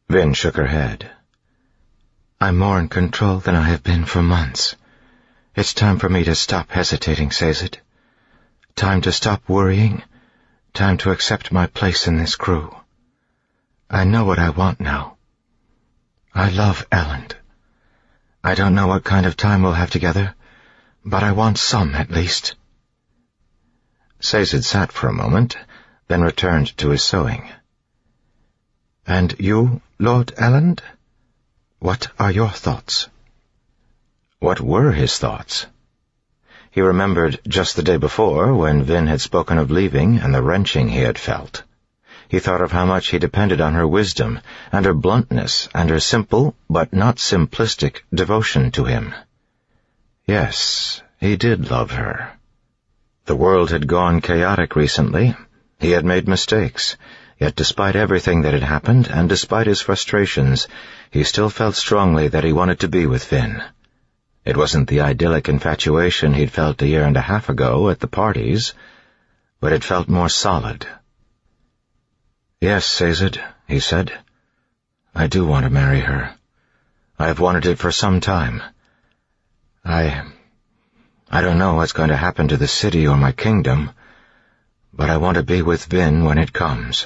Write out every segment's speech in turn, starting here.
Vin shook her head. I'm more in control than I have been for months. It's time for me to stop hesitating, Sazed. Time to stop worrying. Time to accept my place in this crew. I know what I want now. I love Elend. I don't know what kind of time we'll have together, but I want some at least. Sazed sat for a moment, then returned to his sewing. And you, Lord Elend? What are your thoughts? What were his thoughts? He remembered just the day before, when Vin had spoken of leaving and the wrenching he had felt. He thought of how much he depended on her wisdom, and her bluntness, and her simple, but not simplistic, devotion to him. Yes, he did love her. The world had gone chaotic recently. He had made mistakes. Yet despite everything that had happened, and despite his frustrations, he still felt strongly that he wanted to be with Vin. It wasn't the idyllic infatuation he'd felt 1.5 years ago at the parties, but it felt more solid. Yes, Sazed, he said. I do want to marry her. I have wanted it for some time. I don't know what's going to happen to the city or my kingdom, but I want to be with Vin when it comes.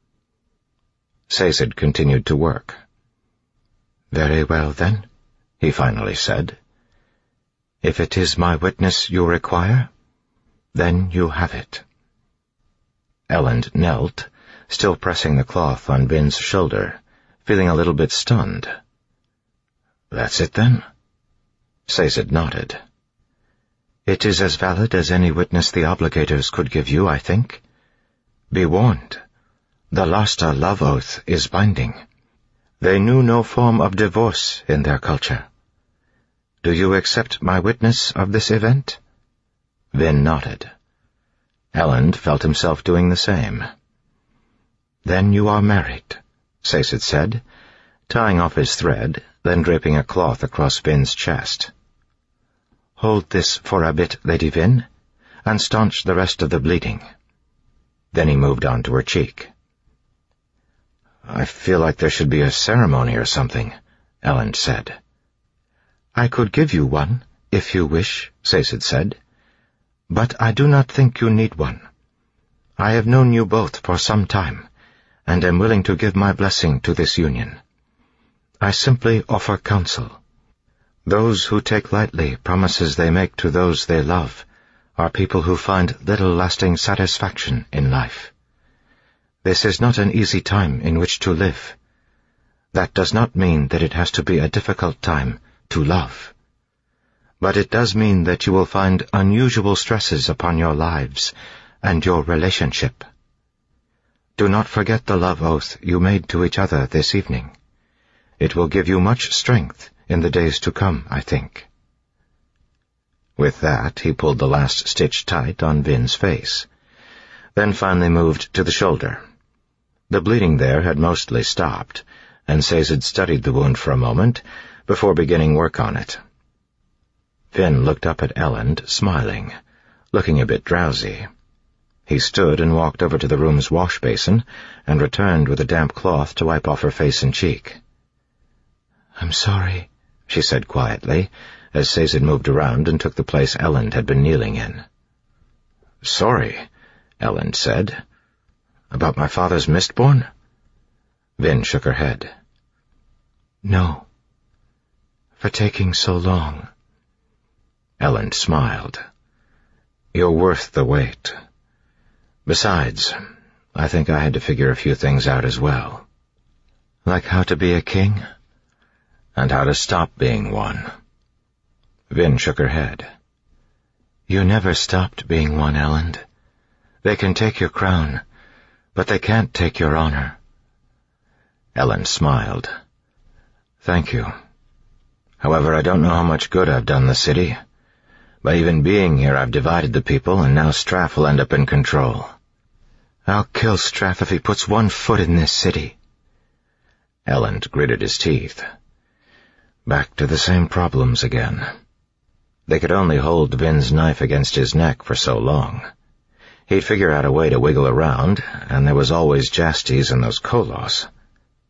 Sazed continued to work. Very well, then, he finally said. If it is my witness you require, then you have it. Elend knelt, still pressing the cloth on Vin's shoulder, feeling a little bit stunned. That's it, then? Sazed nodded. It is as valid as any witness the obligators could give you, I think. Be warned. The Losta love oath is binding. They knew no form of divorce in their culture. Do you accept my witness of this event? Vin nodded. Elend felt himself doing the same. Then you are married, Sazed said, tying off his thread, then draping a cloth across Vin's chest. Hold this for a bit, Lady Vin, and staunch the rest of the bleeding. Then he moved on to her cheek. I feel like there should be a ceremony or something, Elend said. I could give you one, if you wish, Sazed said, but I do not think you need one. I have known you both for some time, and am willing to give my blessing to this union. I simply offer counsel. Those who take lightly promises they make to those they love are people who find little lasting satisfaction in life. This is not an easy time in which to live. That does not mean that it has to be a difficult time to love. But it does mean that you will find unusual stresses upon your lives and your relationship. Do not forget the love oath you made to each other this evening. It will give you much strength in the days to come, I think. With that, he pulled the last stitch tight on Vin's face, then finally moved to the shoulder. The bleeding there had mostly stopped, and Sazed studied the wound for a moment before beginning work on it. Vin looked up at Elend, smiling, looking a bit drowsy. He stood and walked over to the room's wash basin and returned with a damp cloth to wipe off her face and cheek. I'm sorry, she said quietly, as Sazed moved around and took the place Elend had been kneeling in. Sorry, Elend said. About my father's Mistborn? Vin shook her head. No. For taking so long. Elend smiled. You're worth the wait. Besides, I think I had to figure a few things out as well. Like how to be a king? And how to stop being one. Vin shook her head. You never stopped being one, Elend. They can take your crown, but they can't take your honor. Elend smiled. Thank you. However, I don't know how much good I've done the city. By even being here, I've divided the people, and now Straff will end up in control. I'll kill Straff if he puts one foot in this city. Elend gritted his teeth. Back to the same problems again. They could only hold Vin's knife against his neck for so long. He'd figure out a way to wiggle around, and there was always Jastes and those Kolos.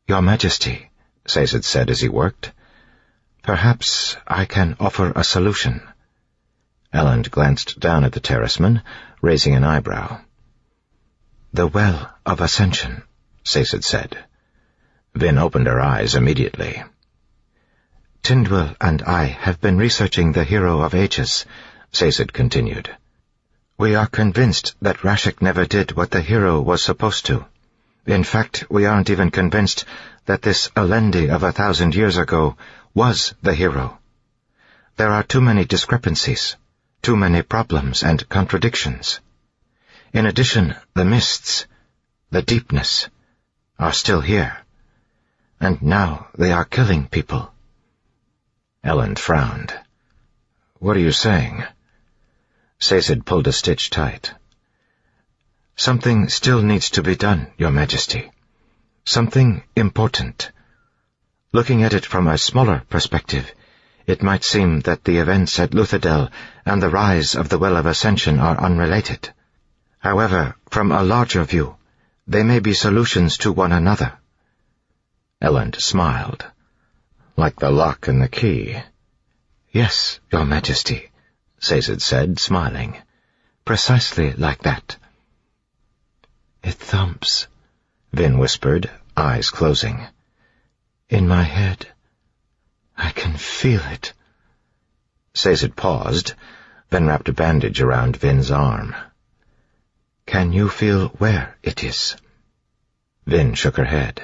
Your Majesty, Sazed said as he worked, perhaps I can offer a solution. Elend glanced down at the terraceman, raising an eyebrow. The Well of Ascension, Sazed said. Vin opened her eyes immediately. Tindwyl and I have been researching the Hero of Ages, Sazed continued. We are convinced that Rashek never did what the hero was supposed to. In fact, we aren't even convinced that this Alendi of 1,000 years ago was the hero. There are too many discrepancies, too many problems and contradictions. In addition, the mists, the deepness, are still here. And now they are killing people. Elend frowned. What are you saying? Sazed pulled a stitch tight. Something still needs to be done, Your Majesty. Something important. Looking at it from a smaller perspective, it might seem that the events at Luthadel and the rise of the Well of Ascension are unrelated. However, from a larger view, they may be solutions to one another. Elend smiled. Like the lock and the key. Yes, Your Majesty, Sazed said, smiling. Precisely like that. It thumps, Vin whispered, eyes closing. In my head. I can feel it. Sazed paused, then wrapped a bandage around Vin's arm. Can you feel where it is? Vin shook her head.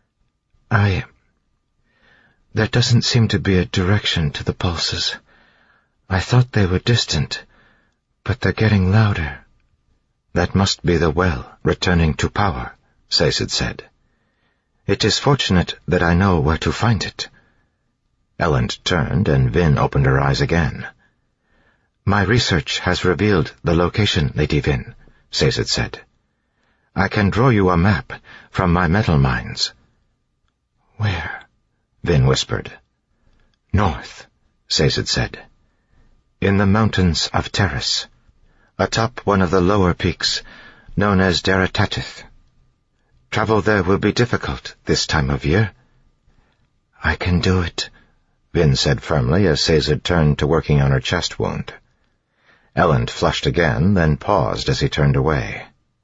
There doesn't seem to be a direction to the pulses. I thought they were distant, but they're getting louder. That must be the well returning to power, Sazed said. It is fortunate that I know where to find it. Elend turned and Vin opened her eyes again. My research has revealed the location, Lady Vin, Sazed said. I can draw you a map from my metal mines. Where? Vin whispered. North, Sazed said. In the mountains of Terrace, atop one of the lower peaks, known as Deratatith. Travel there will be difficult this time of year. I can do it, Vin said firmly as Sazed turned to working on her chest wound. Elend flushed again, then paused as he turned away.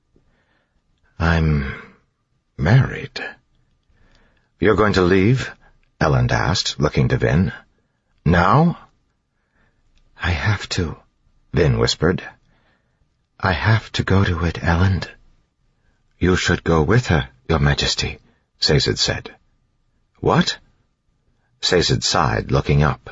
I'm married. You're going to leave? Elend asked, looking to Vin. Now? I have to, Vin whispered. I have to go to it, Elend. You should go with her, Your Majesty, Sazed said. What? Sazed sighed, looking up.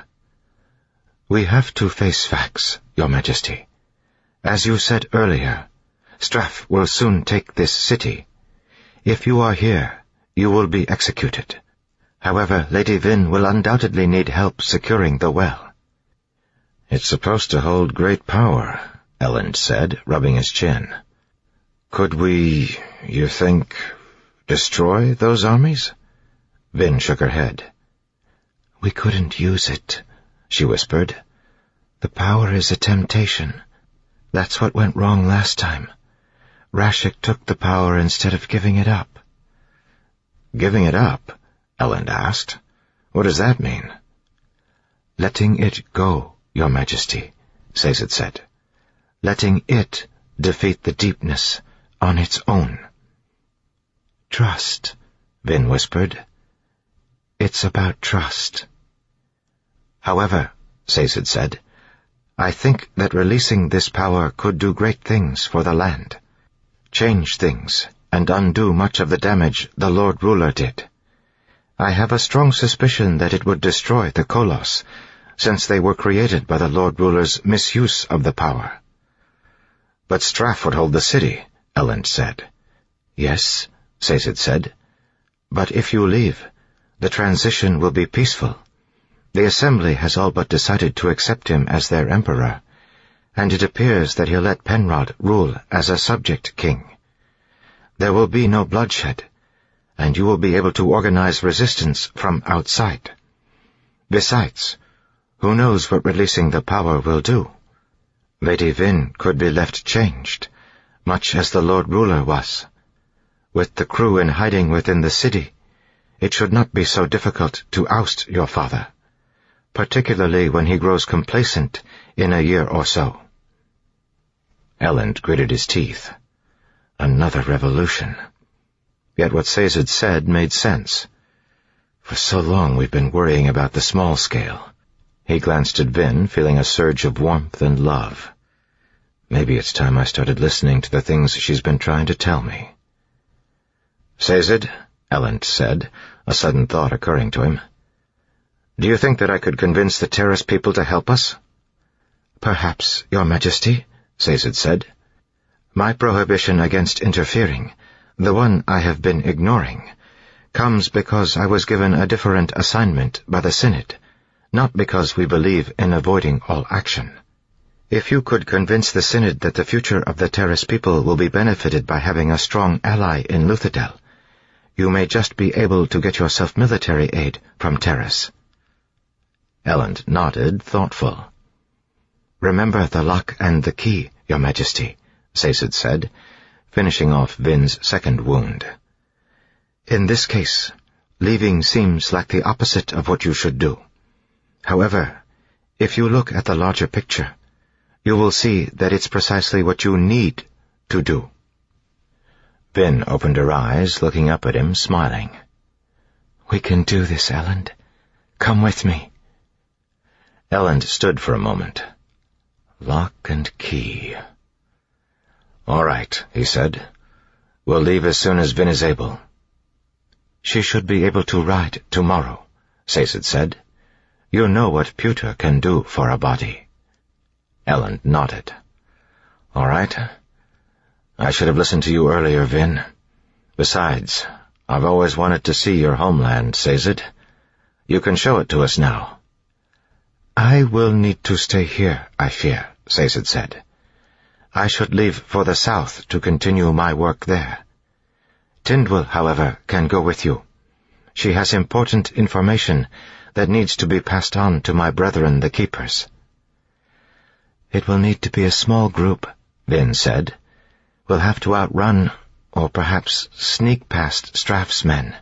We have to face facts, Your Majesty. As you said earlier, Straff will soon take this city. If you are here, you will be executed. However, Lady Vin will undoubtedly need help securing the well. It's supposed to hold great power, Elend said, rubbing his chin. Could we, you think, destroy those armies? Vin shook her head. We couldn't use it, she whispered. The power is a temptation. That's what went wrong last time. Rashek took the power instead of giving it up. Giving it up? Elend asked. What does that mean? Letting it go, Your Majesty, Sazed said. Letting it defeat the deepness on its own. Trust, Vin whispered. It's about trust. However, Sazed said, I think that releasing this power could do great things for the land. Change things and undo much of the damage the Lord Ruler did. I have a strong suspicion that it would destroy the Koloss, since they were created by the Lord Ruler's misuse of the power. But Straff would hold the city, Elend said. Yes, Sazed said. But if you leave, the transition will be peaceful. The Assembly has all but decided to accept him as their emperor, and it appears that he'll let Penrod rule as a subject king. There will be no bloodshed, and you will be able to organize resistance from outside. Besides, who knows what releasing the power will do? Lady Vin could be left changed, much as the Lord Ruler was. With the crew in hiding within the city, it should not be so difficult to oust your father, particularly when he grows complacent in a year or so." Elend gritted his teeth. Another revolution. Yet what Sazed said made sense. For so long we've been worrying about the small scale. He glanced at Vin, feeling a surge of warmth and love. Maybe it's time I started listening to the things she's been trying to tell me. "Sazed," Elend said, a sudden thought occurring to him. "Do you think that I could convince the Terrace people to help us?" "Perhaps, Your Majesty," Sazed said. "My prohibition against interfering, the one I have been ignoring, comes because I was given a different assignment by the Synod, not because we believe in avoiding all action. If you could convince the Synod that the future of the Terrace people will be benefited by having a strong ally in Luthadel, you may just be able to get yourself military aid from Terrace." Elend nodded, thoughtful. "Remember the lock and the key, Your Majesty," Sazed said, finishing off Vin's second wound. "In this case, leaving seems like the opposite of what you should do. However, if you look at the larger picture, you will see that it's precisely what you need to do." Vin opened her eyes, looking up at him, smiling. "We can do this, Elend. Come with me." Elend stood for a moment. Lock and key. "All right," he said. "We'll leave as soon as Vin is able." "She should be able to ride tomorrow," Sazed said. "You know what pewter can do for a body." Elend nodded. "All right. I should have listened to you earlier, Vin. Besides, I've always wanted to see your homeland, Sazed. You can show it to us now." "I will need to stay here, I fear," Sazed said. "I should leave for the south to continue my work there. Tindwyl, however, can go with you. She has important information that needs to be passed on to my brethren, the Keepers." "It will need to be a small group," Vin said. "We'll have to outrun, or perhaps sneak past Straff's men."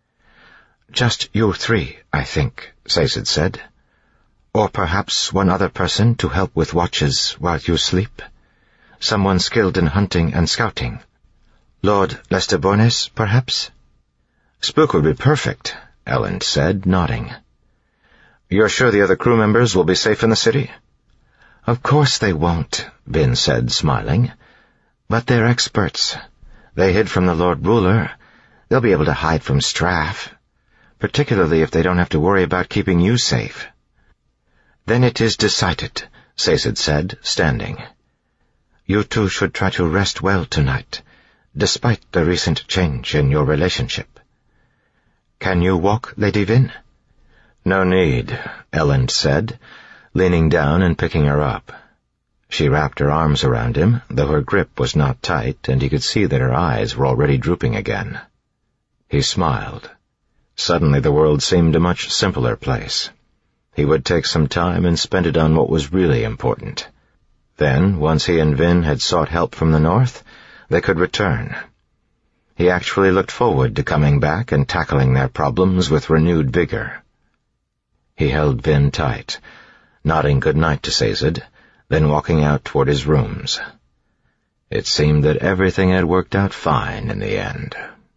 "Just you three, I think," Sazed said. "Or perhaps one other person to help with watches while you sleep. Someone skilled in hunting and scouting. Lord Lestebornes, perhaps?" "Spook would be perfect," Elend said, nodding. "You're sure the other crew members will be safe in the city?" "Of course they won't," Vin said, smiling. "But they're experts. They hid from the Lord Ruler. They'll be able to hide from Straff, particularly if they don't have to worry about keeping you safe." "Then it is decided," Sazed said, standing. "You two should try to rest well tonight, despite the recent change in your relationship. Can you walk, Lady Vin?" "No need," Elend said, leaning down and picking her up. She wrapped her arms around him, though her grip was not tight, and he could see that her eyes were already drooping again. He smiled. Suddenly the world seemed a much simpler place. He would take some time and spend it on what was really important. Then, once he and Vin had sought help from the north, they could return. He actually looked forward to coming back and tackling their problems with renewed vigor. He held Vin tight, nodding good night to Sazed, then walking out toward his rooms. It seemed that everything had worked out fine in the end.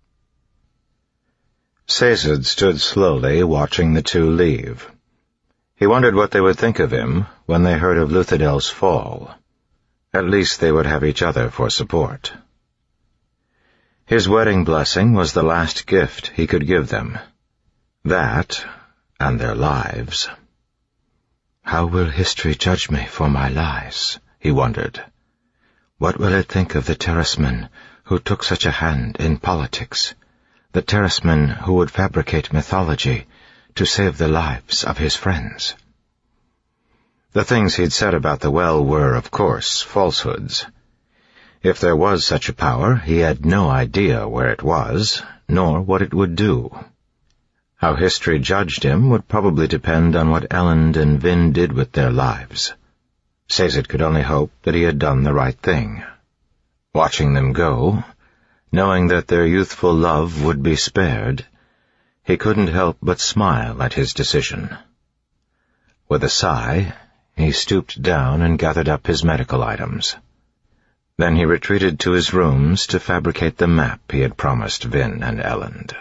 Sazed stood slowly, watching the two leave. He wondered what they would think of him when they heard of Luthadel's fall. At least they would have each other for support. His wedding blessing was the last gift he could give them. That, and their lives. "How will history judge me for my lies?" he wondered. "What will it think of the Terraceman who took such a hand in politics, the Terraceman who would fabricate mythology to save the lives of his friends?" The things he'd said about the well were, of course, falsehoods. If there was such a power, he had no idea where it was, nor what it would do. How history judged him would probably depend on what Elend and Vin did with their lives. Sazed could only hope that he had done the right thing. Watching them go, knowing that their youthful love would be spared, He couldn't help but smile at his decision. With a sigh, he stooped down and gathered up his medical items. Then he retreated to his rooms to fabricate the map he had promised Vin and Elend.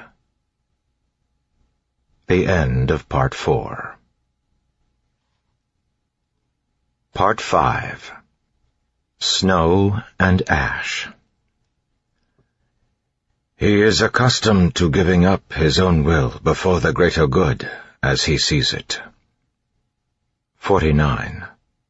The end of Part 4. Part 5. Snow and Ash. He is accustomed to giving up his own will before the greater good, as he sees it. 49.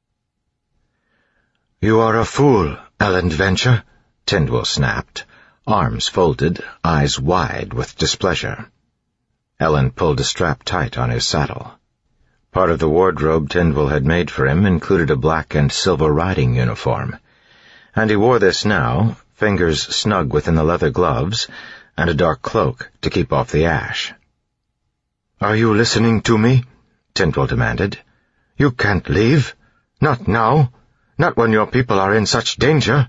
You are a fool, Elend Venture, Tindwyl snapped, arms folded, eyes wide with displeasure. Elend pulled a strap tight on his saddle. Part of the wardrobe Tindwyl had made for him included a black and silver riding uniform, and he wore this now, fingers snug within the leather gloves, and a dark cloak to keep off the ash. "Are you listening to me?" Tindwyl demanded. "You can't leave. Not now. Not when your people are in such danger."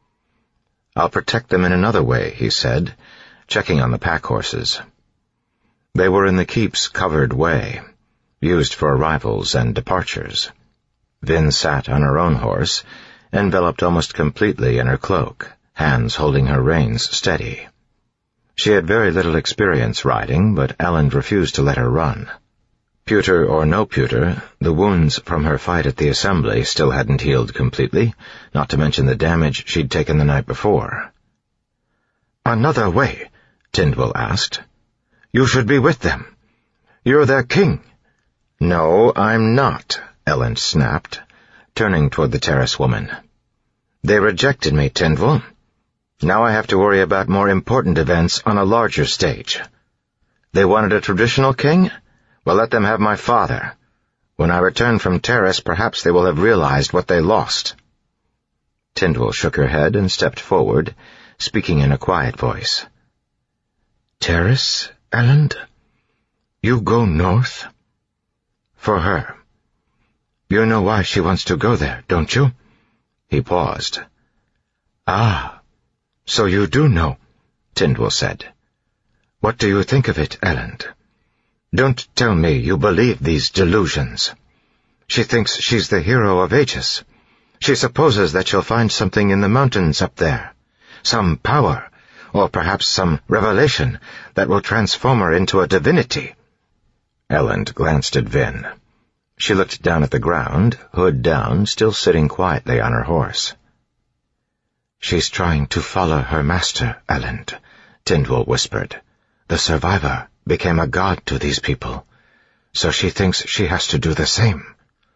"I'll protect them in another way," he said, checking on the pack horses. They were in the keep's covered way, used for arrivals and departures. Vin sat on her own horse, enveloped almost completely in her cloak, hands holding her reins steady. She had very little experience riding, but Elend refused to let her run. Pewter or no pewter, the wounds from her fight at the assembly still hadn't healed completely, not to mention the damage she'd taken the night before. "Another way?" Tindwyl asked. "You should be with them. You're their king." "No, I'm not," Elend snapped, turning toward the terrace woman. "They rejected me, Tindwyl. Now I have to worry about more important events on a larger stage. They wanted a traditional king? Well, let them have my father. When I return from Terrace, perhaps they will have realized what they lost." Tindwyl shook her head and stepped forward, speaking in a quiet voice. "Terrace, Elend? You go north?" "For her. You know why she wants to go there, don't you?" He paused. "Ah, so you do know," Tindwyl said. "What do you think of it, Elend? Don't tell me you believe these delusions. She thinks she's the hero of ages. She supposes that she'll find something in the mountains up there, some power, or perhaps some revelation that will transform her into a divinity." Elend glanced at Vin. She looked down at the ground, hood down, still sitting quietly on her horse. "She's trying to follow her master, Elend," Tindwyl whispered. "The survivor became a god to these people, so she thinks she has to do the same."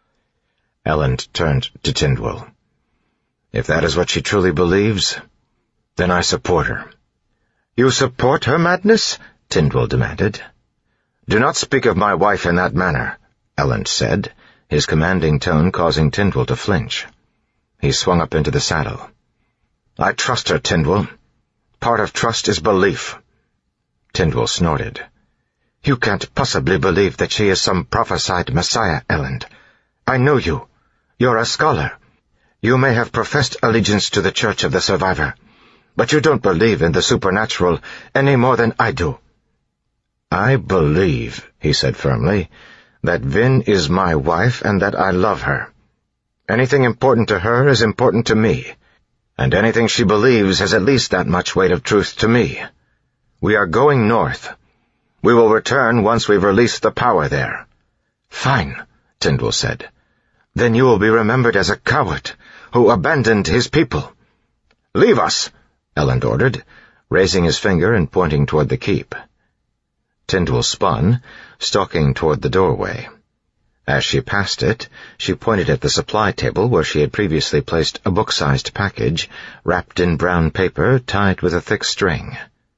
Elend turned to Tindwyl. "If that is what she truly believes, then I support her." "You support her madness?" Tindwyl demanded. "Do not speak of my wife in that manner," Elend said, his commanding tone causing Tindwyl to flinch. He swung up into the saddle. "I trust her, Tindwyl. Part of trust is belief." Tindwyl snorted. "You can't possibly believe that she is some prophesied messiah, Elend. I know you. You're a scholar. You may have professed allegiance to the Church of the Survivor, but you don't believe in the supernatural any more than I do." "I believe," he said firmly, "that Vin is my wife and that I love her. Anything important to her is important to me, and anything she believes has at least that much weight of truth to me. We are going north. We will return once we've released the power there." "Fine," Tindwyl said. "Then you will be remembered as a coward who abandoned his people." "Leave us," Elend ordered, raising his finger and pointing toward the keep. Tindwyl spun, stalking toward the doorway. As she passed it, she pointed at the supply table where she had previously placed a book-sized package wrapped in brown paper tied with a thick string.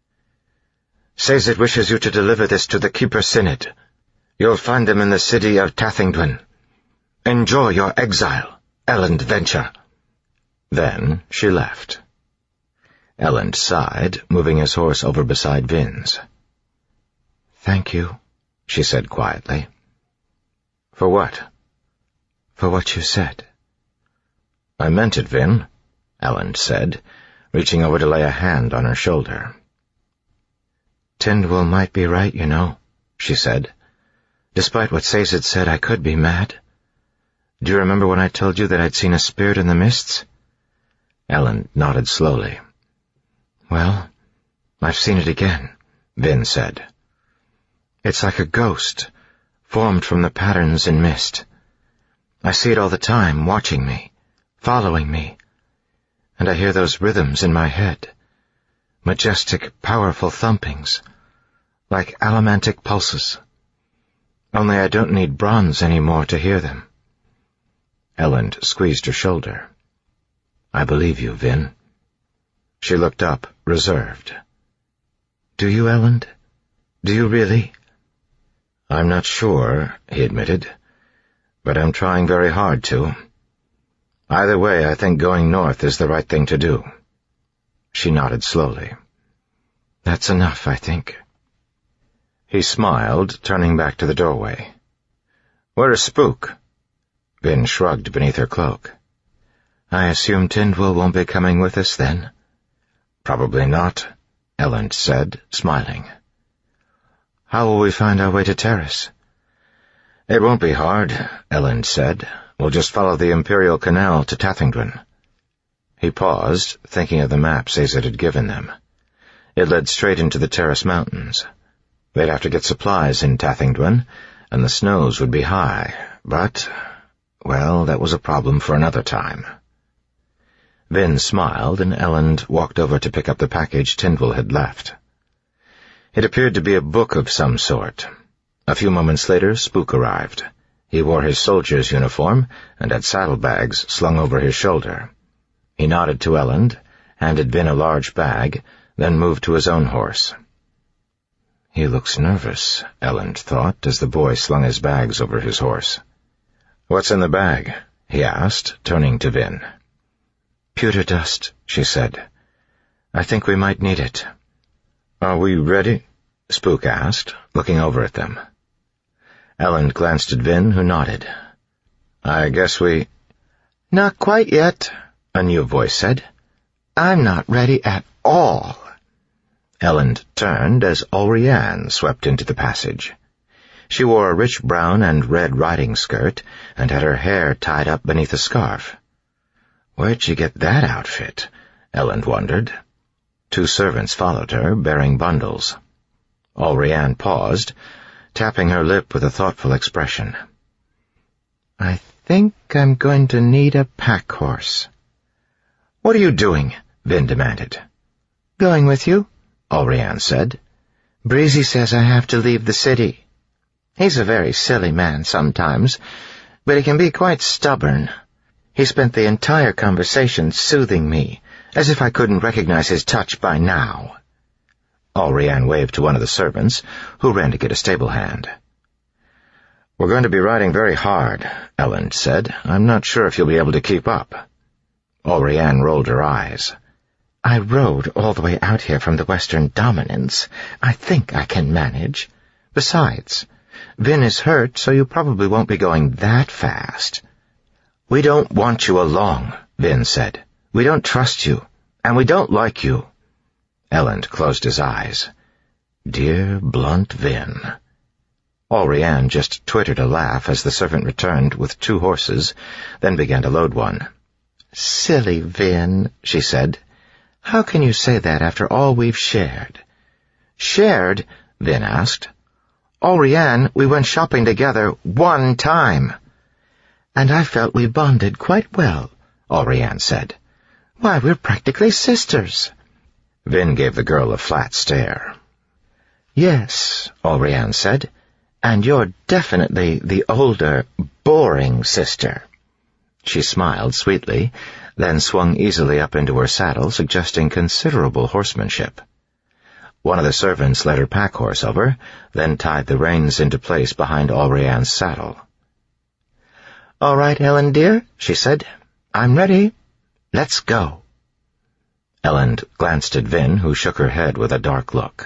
"Says it wishes you to deliver this to the Keeper Synod. You'll find them in the city of Tathingdwyn. Enjoy your exile, Elend Venture." Then she left. Elend sighed, moving his horse over beside Vin's. "Thank you," she said quietly. "For what?" "For what you said." "I meant it, Vin," Elend said, reaching over to lay a hand on her shoulder. "Tindwyl might be right, you know," she said. "Despite what Sazed said, I could be mad. Do you remember when I told you that I'd seen a spirit in the mists?" Ellen nodded slowly. "Well, I've seen it again," Vin said. "It's like a ghost, formed from the patterns in mist. I see it all the time, watching me, following me, and I hear those rhythms in my head, majestic, powerful thumpings, like allomantic pulses. Only I don't need bronze anymore to hear them." Ellen squeezed her shoulder. "I believe you, Vin." She looked up, reserved. "Do you, Ellen? Do you really?" "I'm not sure," he admitted, "but I'm trying very hard to. Either way, I think going north is the right thing to do." She nodded slowly. "That's enough, I think." He smiled, turning back to the doorway. "Where's Spook?" Vin shrugged beneath her cloak. "I assume Tindwyl won't be coming with us, then?" "Probably not," Ellen said, smiling. "How will we find our way to Terrace?" "It won't be hard," Ellen said. "We'll just follow the Imperial Canal to Tathingdwen." He paused, thinking of the map Sazed had given them. It led straight into the Terrace Mountains. They'd have to get supplies in Tathingdwen, and the snows would be high, but, well, that was a problem for another time. Vin smiled, and Ellen walked over to pick up the package Tindwyl had left. It appeared to be a book of some sort. A few moments later, Spook arrived. He wore his soldier's uniform and had saddlebags slung over his shoulder. He nodded to Ellen, handed Vin a large bag, then moved to his own horse. "He looks nervous," Ellen thought, as the boy slung his bags over his horse. "What's in the bag?" he asked, turning to Vin. "Pewter dust," she said. "I think we might need it." "Are we ready?" Spook asked, looking over at them. Ellen glanced at Vin, who nodded. "I guess we—" "Not quite yet," a new voice said. "I'm not ready at all." Ellen turned as Olrianne swept into the passage. She wore a rich brown and red riding skirt and had her hair tied up beneath a scarf. Where'd she get that outfit? Ellen wondered. 2 servants followed her, bearing bundles. Olrianne paused, tapping her lip with a thoughtful expression. "I think I'm going to need a pack horse." "What are you doing?" Vin demanded. "Going with you," Olrianne said. "Breezy says I have to leave the city. He's a very silly man sometimes, but he can be quite stubborn. He spent the entire conversation soothing me, as if I couldn't recognize his touch by now." Olrianne waved to one of the servants, who ran to get a stable hand. "We're going to be riding very hard," Ellen said. "I'm not sure if you'll be able to keep up." Olrianne rolled her eyes. "I rode all the way out here from the Western Dominance. I think I can manage. Besides, Vin is hurt, so you probably won't be going that fast." "We don't want you along," Vin said. "We don't trust you, and we don't like you." Ellen closed his eyes. Dear, blunt Vin. Olrianne just twittered a laugh as the servant returned with 2 horses, then began to load one. "Silly Vin," she said. "How can you say that after all we've shared?" "Shared?" Vin asked. "Olrianne, we went shopping together 1 time." "And I felt we bonded quite well," Olrianne said. "Why, we're practically sisters." Vin gave the girl a flat stare. "Yes," Olrianne said, "and you're definitely the older, boring sister." She smiled sweetly, then swung easily up into her saddle, suggesting considerable horsemanship. One of the servants led her pack horse over, then tied the reins into place behind Olrianne's saddle. "All right, Ellen dear," she said. "I'm ready. Let's go." Ellen glanced at Vin, who shook her head with a dark look.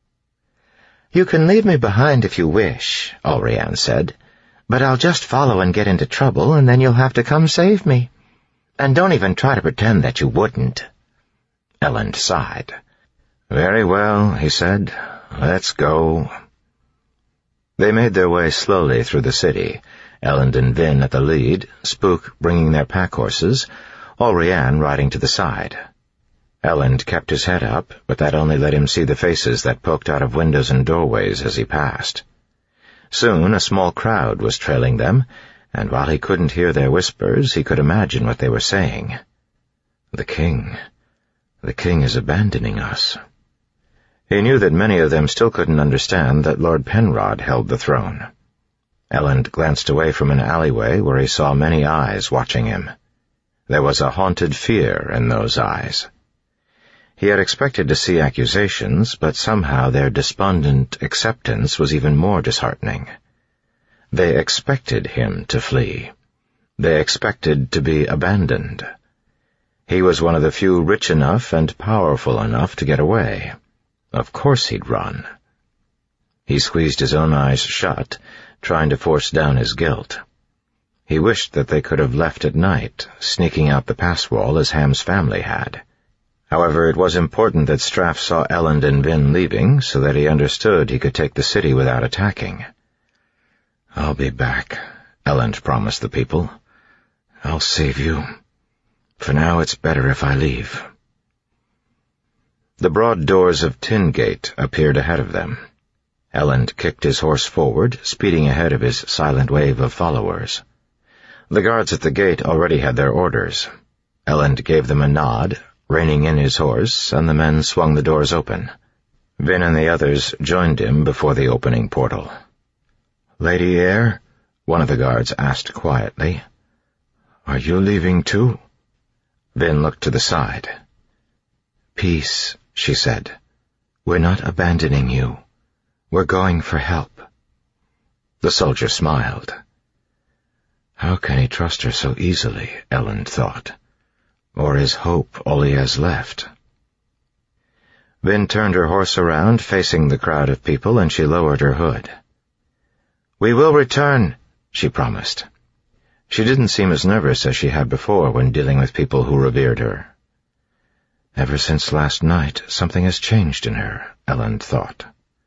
"You can leave me behind if you wish," Olrianne said, "but I'll just follow and get into trouble, and then you'll have to come save me. And don't even try to pretend that you wouldn't." Ellen sighed. "Very well," he said. "Let's go." They made their way slowly through the city, Elend and Vin at the lead, Spook bringing their pack-horses, Allrianne riding to the side. Elend kept his head up, but that only let him see the faces that poked out of windows and doorways as he passed. Soon a small crowd was trailing them, and while he couldn't hear their whispers, he could imagine what they were saying. The king is abandoning us. He knew that many of them still couldn't understand that Lord Penrod held the throne. Elend glanced away from an alleyway where he saw many eyes watching him. There was a haunted fear in those eyes. He had expected to see accusations, but somehow their despondent acceptance was even more disheartening. They expected him to flee. They expected to be abandoned. He was one of the few rich enough and powerful enough to get away. Of course he'd run. He squeezed his own eyes shut, trying to force down his guilt. He wished that they could have left at night, sneaking out the pass wall as Ham's family had. However, it was important that Straff saw Elend and Vin leaving so that he understood he could take the city without attacking. "I'll be back," Elend promised the people. "I'll save you. For now it's better if I leave." The broad doors of Tingate appeared ahead of them. Elend kicked his horse forward, speeding ahead of his silent wave of followers. The guards at the gate already had their orders. Elend gave them a nod, reining in his horse, and the men swung the doors open. Vin and the others joined him before the opening portal. "Lady Eyre?" one of the guards asked quietly. "Are you leaving too?" Vin looked to the side. "Peace," she said. "We're not abandoning you. We're going for help." The soldier smiled. How can he trust her so easily, Elend thought. Or is hope all he has left? Vin turned her horse around, facing the crowd of people, and she lowered her hood. "We will return," she promised. She didn't seem as nervous as she had before when dealing with people who revered her. Ever since last night, something has changed in her, Elend thought.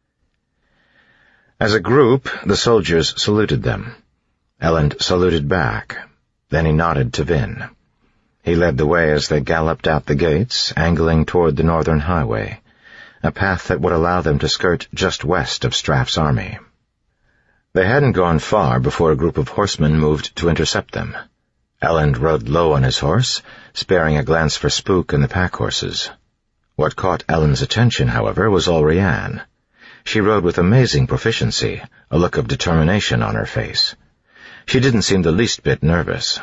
As a group, the soldiers saluted them. Elend saluted back. Then he nodded to Vin. He led the way as they galloped out the gates, angling toward the northern highway, a path that would allow them to skirt just west of Straff's army. They hadn't gone far before a group of horsemen moved to intercept them. Elend rode low on his horse, sparing a glance for Spook and the pack-horses. What caught Elend's attention, however, was Allrianne. She rode with amazing proficiency, a look of determination on her face. She didn't seem the least bit nervous.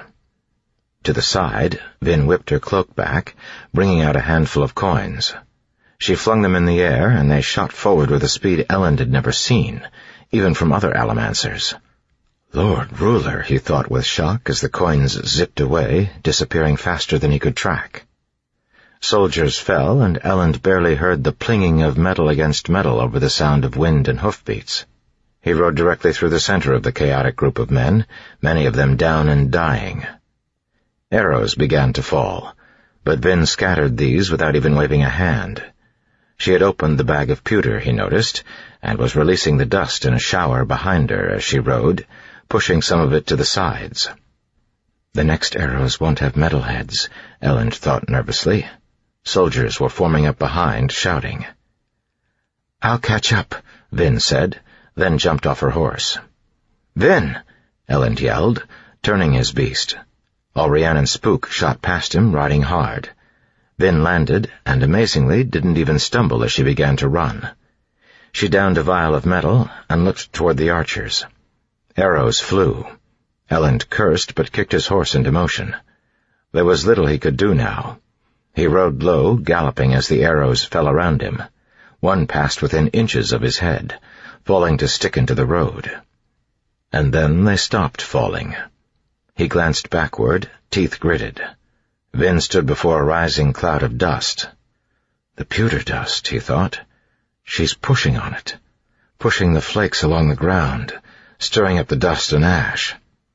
To the side, Vin whipped her cloak back, bringing out a handful of coins. She flung them in the air, and they shot forward with a speed Elend had never seen, even from other Allomancers. Lord Ruler, he thought with shock as the coins zipped away, disappearing faster than he could track. Soldiers fell, and Elend barely heard the plinging of metal against metal over the sound of wind and hoofbeats. He rode directly through the center of the chaotic group of men, many of them down and dying. Arrows began to fall, but Vin scattered these without even waving a hand. She had opened the bag of pewter, he noticed, and was releasing the dust in a shower behind her as she rode, pushing some of it to the sides. The next arrows won't have metal heads, Elend thought nervously. Soldiers were forming up behind, shouting. "I'll catch up," Vin said, then jumped off her horse. "Vin!" Elend yelled, turning his beast. Allrianne and Spook shot past him, riding hard. Vin landed, and amazingly didn't even stumble as she began to run. She downed a vial of metal and looked toward the archers. Arrows flew. Elend cursed but kicked his horse into motion. There was little he could do now. He rode low, galloping as the arrows fell around him. One passed within inches of his head, falling to stick into the road. And then they stopped falling. He glanced backward, teeth gritted. Vin stood before a rising cloud of dust. The pewter dust, he thought. She's pushing on it, pushing the flakes along the ground, stirring up the dust and ash.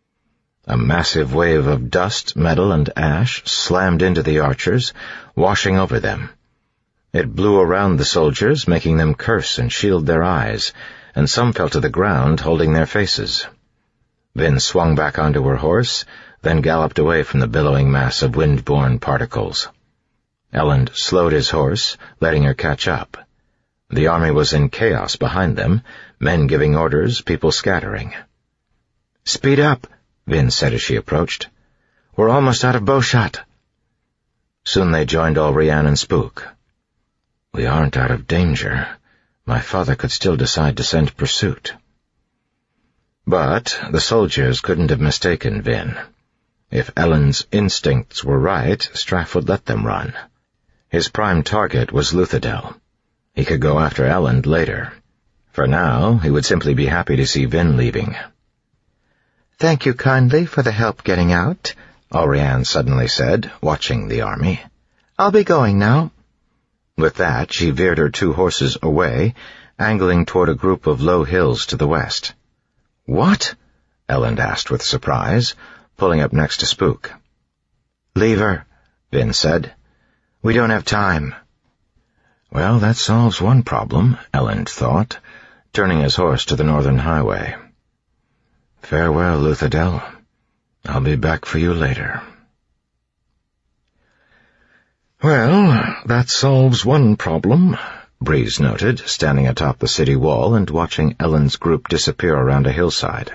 A massive wave of dust, metal, and ash slammed into the archers, washing over them. It blew around the soldiers, making them curse and shield their eyes, and some fell to the ground holding their faces. Vin swung back onto her horse, then galloped away from the billowing mass of wind-borne particles. Elend slowed his horse, letting her catch up. The army was in chaos behind them, men giving orders, people scattering. "Speed up," Vin said as she approached. "We're almost out of bowshot." Soon they joined Allrianne and Spook. "We aren't out of danger. My father could still decide to send pursuit." But the soldiers couldn't have mistaken Vin. If Elend's instincts were right, Straff would let them run. His prime target was Luthadel. He could go after Elend later. For now, he would simply be happy to see Vin leaving. "Thank you kindly for the help getting out," Allrianne suddenly said, watching the army. "I'll be going now." With that, she veered her 2 horses away, angling toward a group of low hills to the west. "What?" Elend asked with surprise, pulling up next to Spook. "Leave her," Vin said. "We don't have time." Well, that solves one problem, Elend thought, turning his horse to the northern highway. "Farewell, Luthadel. I'll be back for you later." "Well, that solves one problem," Breeze noted, standing atop the city wall and watching Elend's group disappear around a hillside.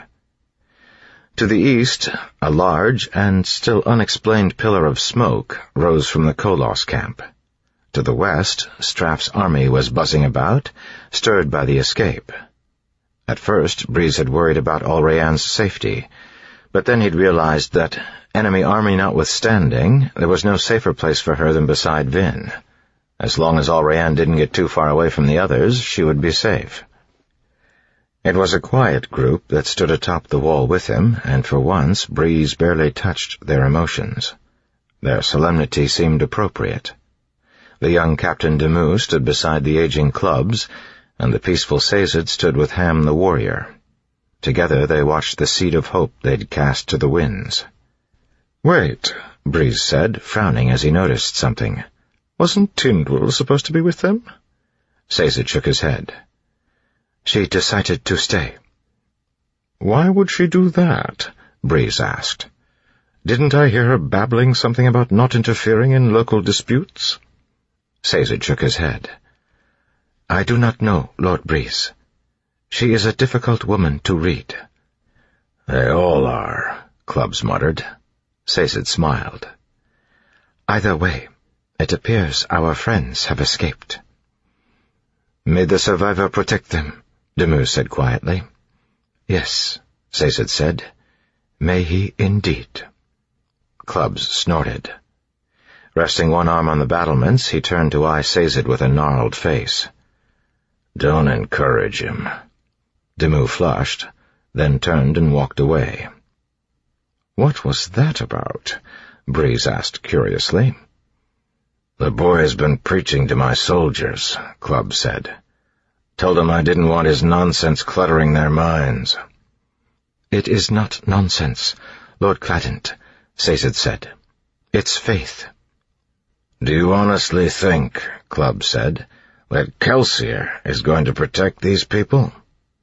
To the east, a large and still unexplained pillar of smoke rose from the Kolos camp. To the west, Straff's army was buzzing about, stirred by the escape. At first, Breeze had worried about Allrianne's safety, but then he'd realized that, enemy army notwithstanding, there was no safer place for her than beside Vin. As long as Allrianne didn't get too far away from the others, she would be safe. It was a quiet group that stood atop the wall with him, and for once Breeze barely touched their emotions. Their solemnity seemed appropriate. The young Captain Demus stood beside the aging Clubs, and the peaceful Sazed stood with Ham the warrior. Together they watched the seed of hope they'd cast to the winds. "Wait," Breeze said, frowning as he noticed something. "Wasn't Tindwyl supposed to be with them?" Sazed shook his head. "She decided to stay." "Why would she do that?" Breeze asked. "Didn't I hear her babbling something about not interfering in local disputes?" Sazed shook his head. "I do not know, Lord Breeze. She is a difficult woman to read." "They all are," Clubs muttered. Sazed smiled. "Either way, it appears our friends have escaped." "May the survivor protect them," Demus said quietly. "Yes," Sazed said. "May he indeed." Clubs snorted. Resting one arm on the battlements, he turned to eye Sazed with a gnarled face. "Don't encourage him." Demus flushed, then turned and walked away. "What was that about?" Breeze asked curiously. "The boy has been preaching to my soldiers," Club said. "Told him I didn't want his nonsense cluttering their minds." "It is not nonsense, Lord Cladent," Sazed said. "It's faith." "Do you honestly think," Club said, "that Kelsier is going to protect these people?"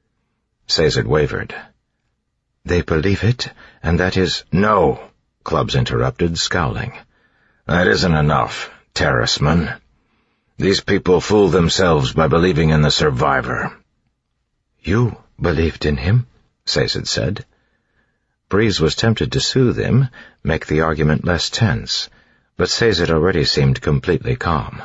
Sazed wavered. "They believe it, and that is—" "No," Clubs interrupted, scowling. "That isn't enough, Terraceman. These people fool themselves by believing in the survivor." "You believed in him," Sazed said. Breeze was tempted to soothe him, make the argument less tense, but Sazed already seemed completely calm.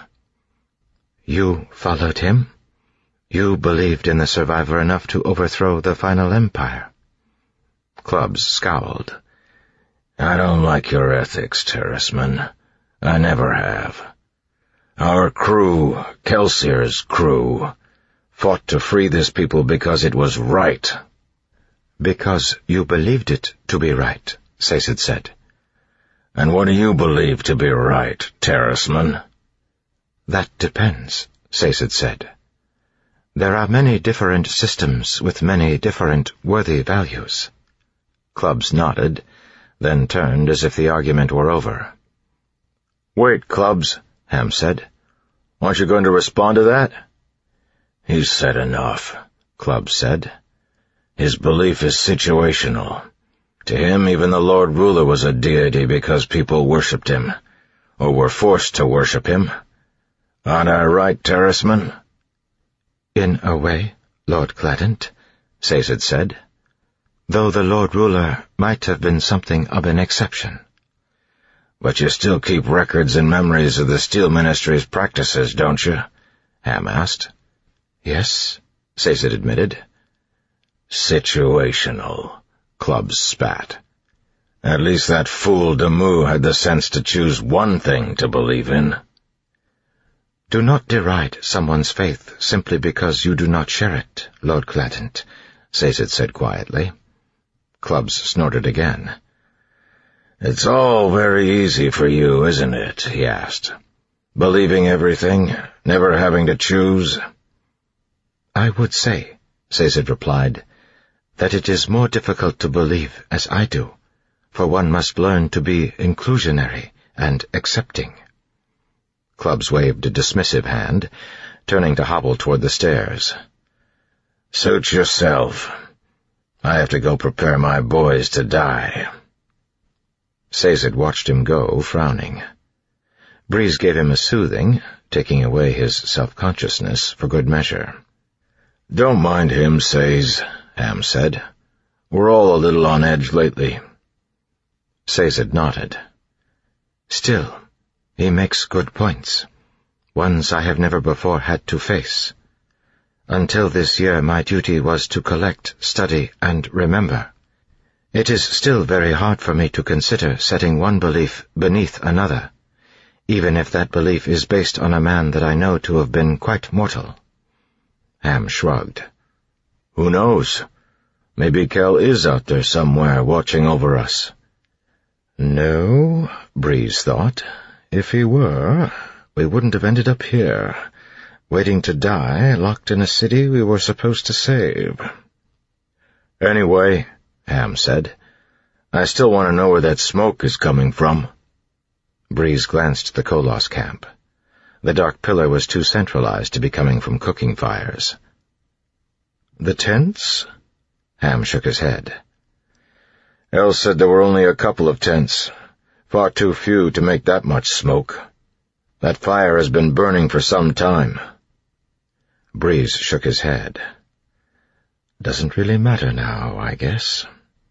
"You followed him? You believed in the survivor enough to overthrow the final empire?" Clubs scowled. "I don't like your ethics, Terraceman. I never have. Our crew, Kelsier's crew, fought to free this people because it was right." "Because you believed it to be right," Sazed said. "And what do you believe to be right, Terraceman?" "That depends," Sazed said. "There are many different systems with many different worthy values." Clubs nodded, then turned as if the argument were over. "Wait, Clubs," Ham said. "Aren't you going to respond to that?" "He's said enough," Clubb said. His belief is situational. To him, even the Lord Ruler was a deity because people worshipped him, or were forced to worship him. Aren't I right, Terraceman? In a way, Lord Gladent, Sazed said, though the Lord Ruler might have been something of an exception. But you still keep records and memories of the Steel Ministry's practices, don't you? Ham asked. Yes, Sazed admitted. Situational, Clubb spat. At least that fool Damu had the sense to choose one thing to believe in. Do not deride someone's faith simply because you do not share it, Lord Gladent, Sazed said quietly. Clubb snorted again. It's all very easy for you, isn't it? He asked. Believing everything, never having to choose. I would say, Sazed replied, that it is more difficult to believe as I do, for one must learn to be inclusionary and accepting. Clubb waved a dismissive hand, turning to hobble toward the stairs. Suit yourself. I have to go prepare my boys to die. Sazed watched him go, frowning. Breeze gave him a soothing, taking away his self-consciousness for good measure. Don't mind him, Sazed, Ham said. We're all a little on edge lately. Sazed nodded. Still, he makes good points, ones I have never before had to face. Until this year my duty was to collect, study, and remember. It is still very hard for me to consider setting one belief beneath another, even if that belief is based on a man that I know to have been quite mortal. Ham shrugged. Who knows? Maybe Kell is out there somewhere watching over us. No, Breeze thought. If he were, we wouldn't have ended up here, waiting to die, locked in a city we were supposed to save. Anyway, Ham said, I still want to know where that smoke is coming from. Breeze glanced at the Koloss camp. The dark pillar was too centralized to be coming from cooking fires. The tents? Ham shook his head. El said there were only a couple of tents, far too few to make that much smoke. That fire has been burning for some time. Breeze shook his head. Doesn't really matter now, I guess.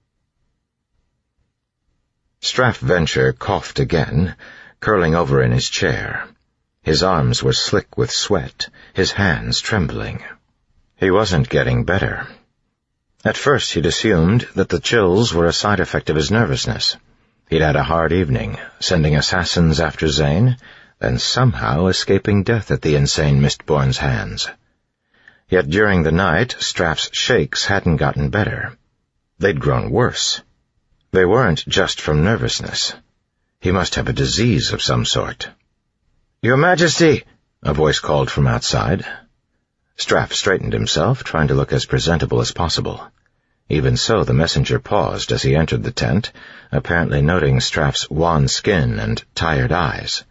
Straff Venture coughed again, curling over in his chair. His arms were slick with sweat, his hands trembling. He wasn't getting better. At first he'd assumed that the chills were a side effect of his nervousness. He'd had a hard evening, sending assassins after Zane, then somehow escaping death at the insane Mistborn's hands. Yet during the night, Straff's shakes hadn't gotten better. They'd grown worse. They weren't just from nervousness. He must have a disease of some sort. "Your Majesty!" a voice called from outside. Straff straightened himself, trying to look as presentable as possible. Even so, the messenger paused as he entered the tent, apparently noting Straff's wan skin and tired eyes.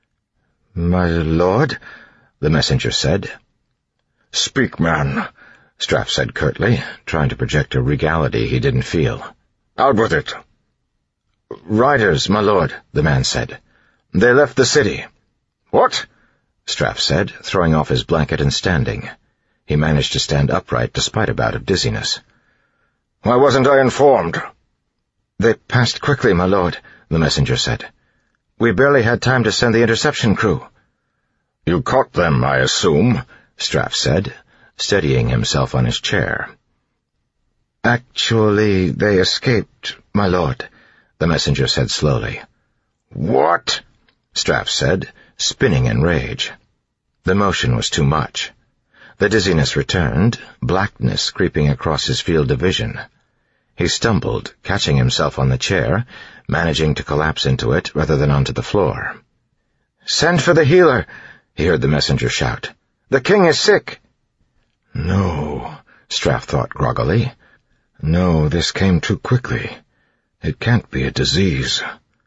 "My lord," the messenger said. "Speak, man," Straff said curtly, trying to project a regality he didn't feel. "Out with it." "Riders, my lord," the man said. "They left the city." "What?" Straff said, throwing off his blanket and standing. He managed to stand upright despite a bout of dizziness. "Why wasn't I informed?" "They passed quickly, my lord," the messenger said. "We barely had time to send the interception crew." "You caught them, I assume," Straff said, steadying himself on his chair. "Actually, they escaped, my lord," the messenger said slowly. "What?" Straff said, spinning in rage. The motion was too much. The dizziness returned, blackness creeping across his field of vision. He stumbled, catching himself on the chair, managing to collapse into it rather than onto the floor. "Send for the healer," he heard the messenger shout. "The king is sick." No, Straff thought groggily. No, this came too quickly. It can't be a disease.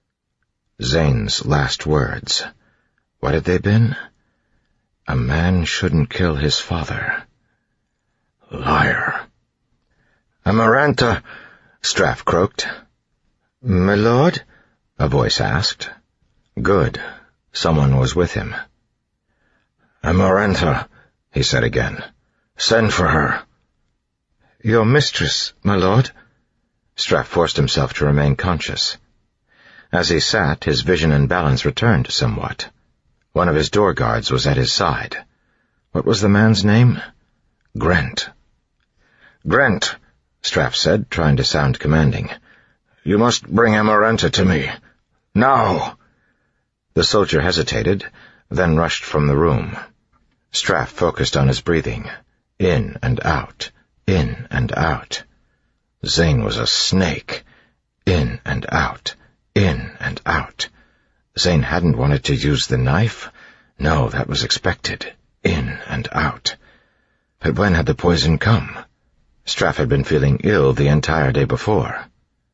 Zane's last words. What had they been? A man shouldn't kill his father. Liar. "Amaranta," Straff croaked. "My lord?" a voice asked. Good. Someone was with him. "Amaranta," he said again. "Send for her." "Your mistress, my lord." Straff forced himself to remain conscious. As he sat, his vision and balance returned somewhat. One of his door guards was at his side. What was the man's name? Grant. "Grant," Straff said, trying to sound commanding. "You must bring Amaranta to me. Now!" The soldier hesitated, then rushed from the room. Straff focused on his breathing. In and out. In and out. Zane was a snake. In and out. In and out. Zane hadn't wanted to use the knife. No, that was expected. In and out. But when had the poison come? Straff had been feeling ill the entire day before.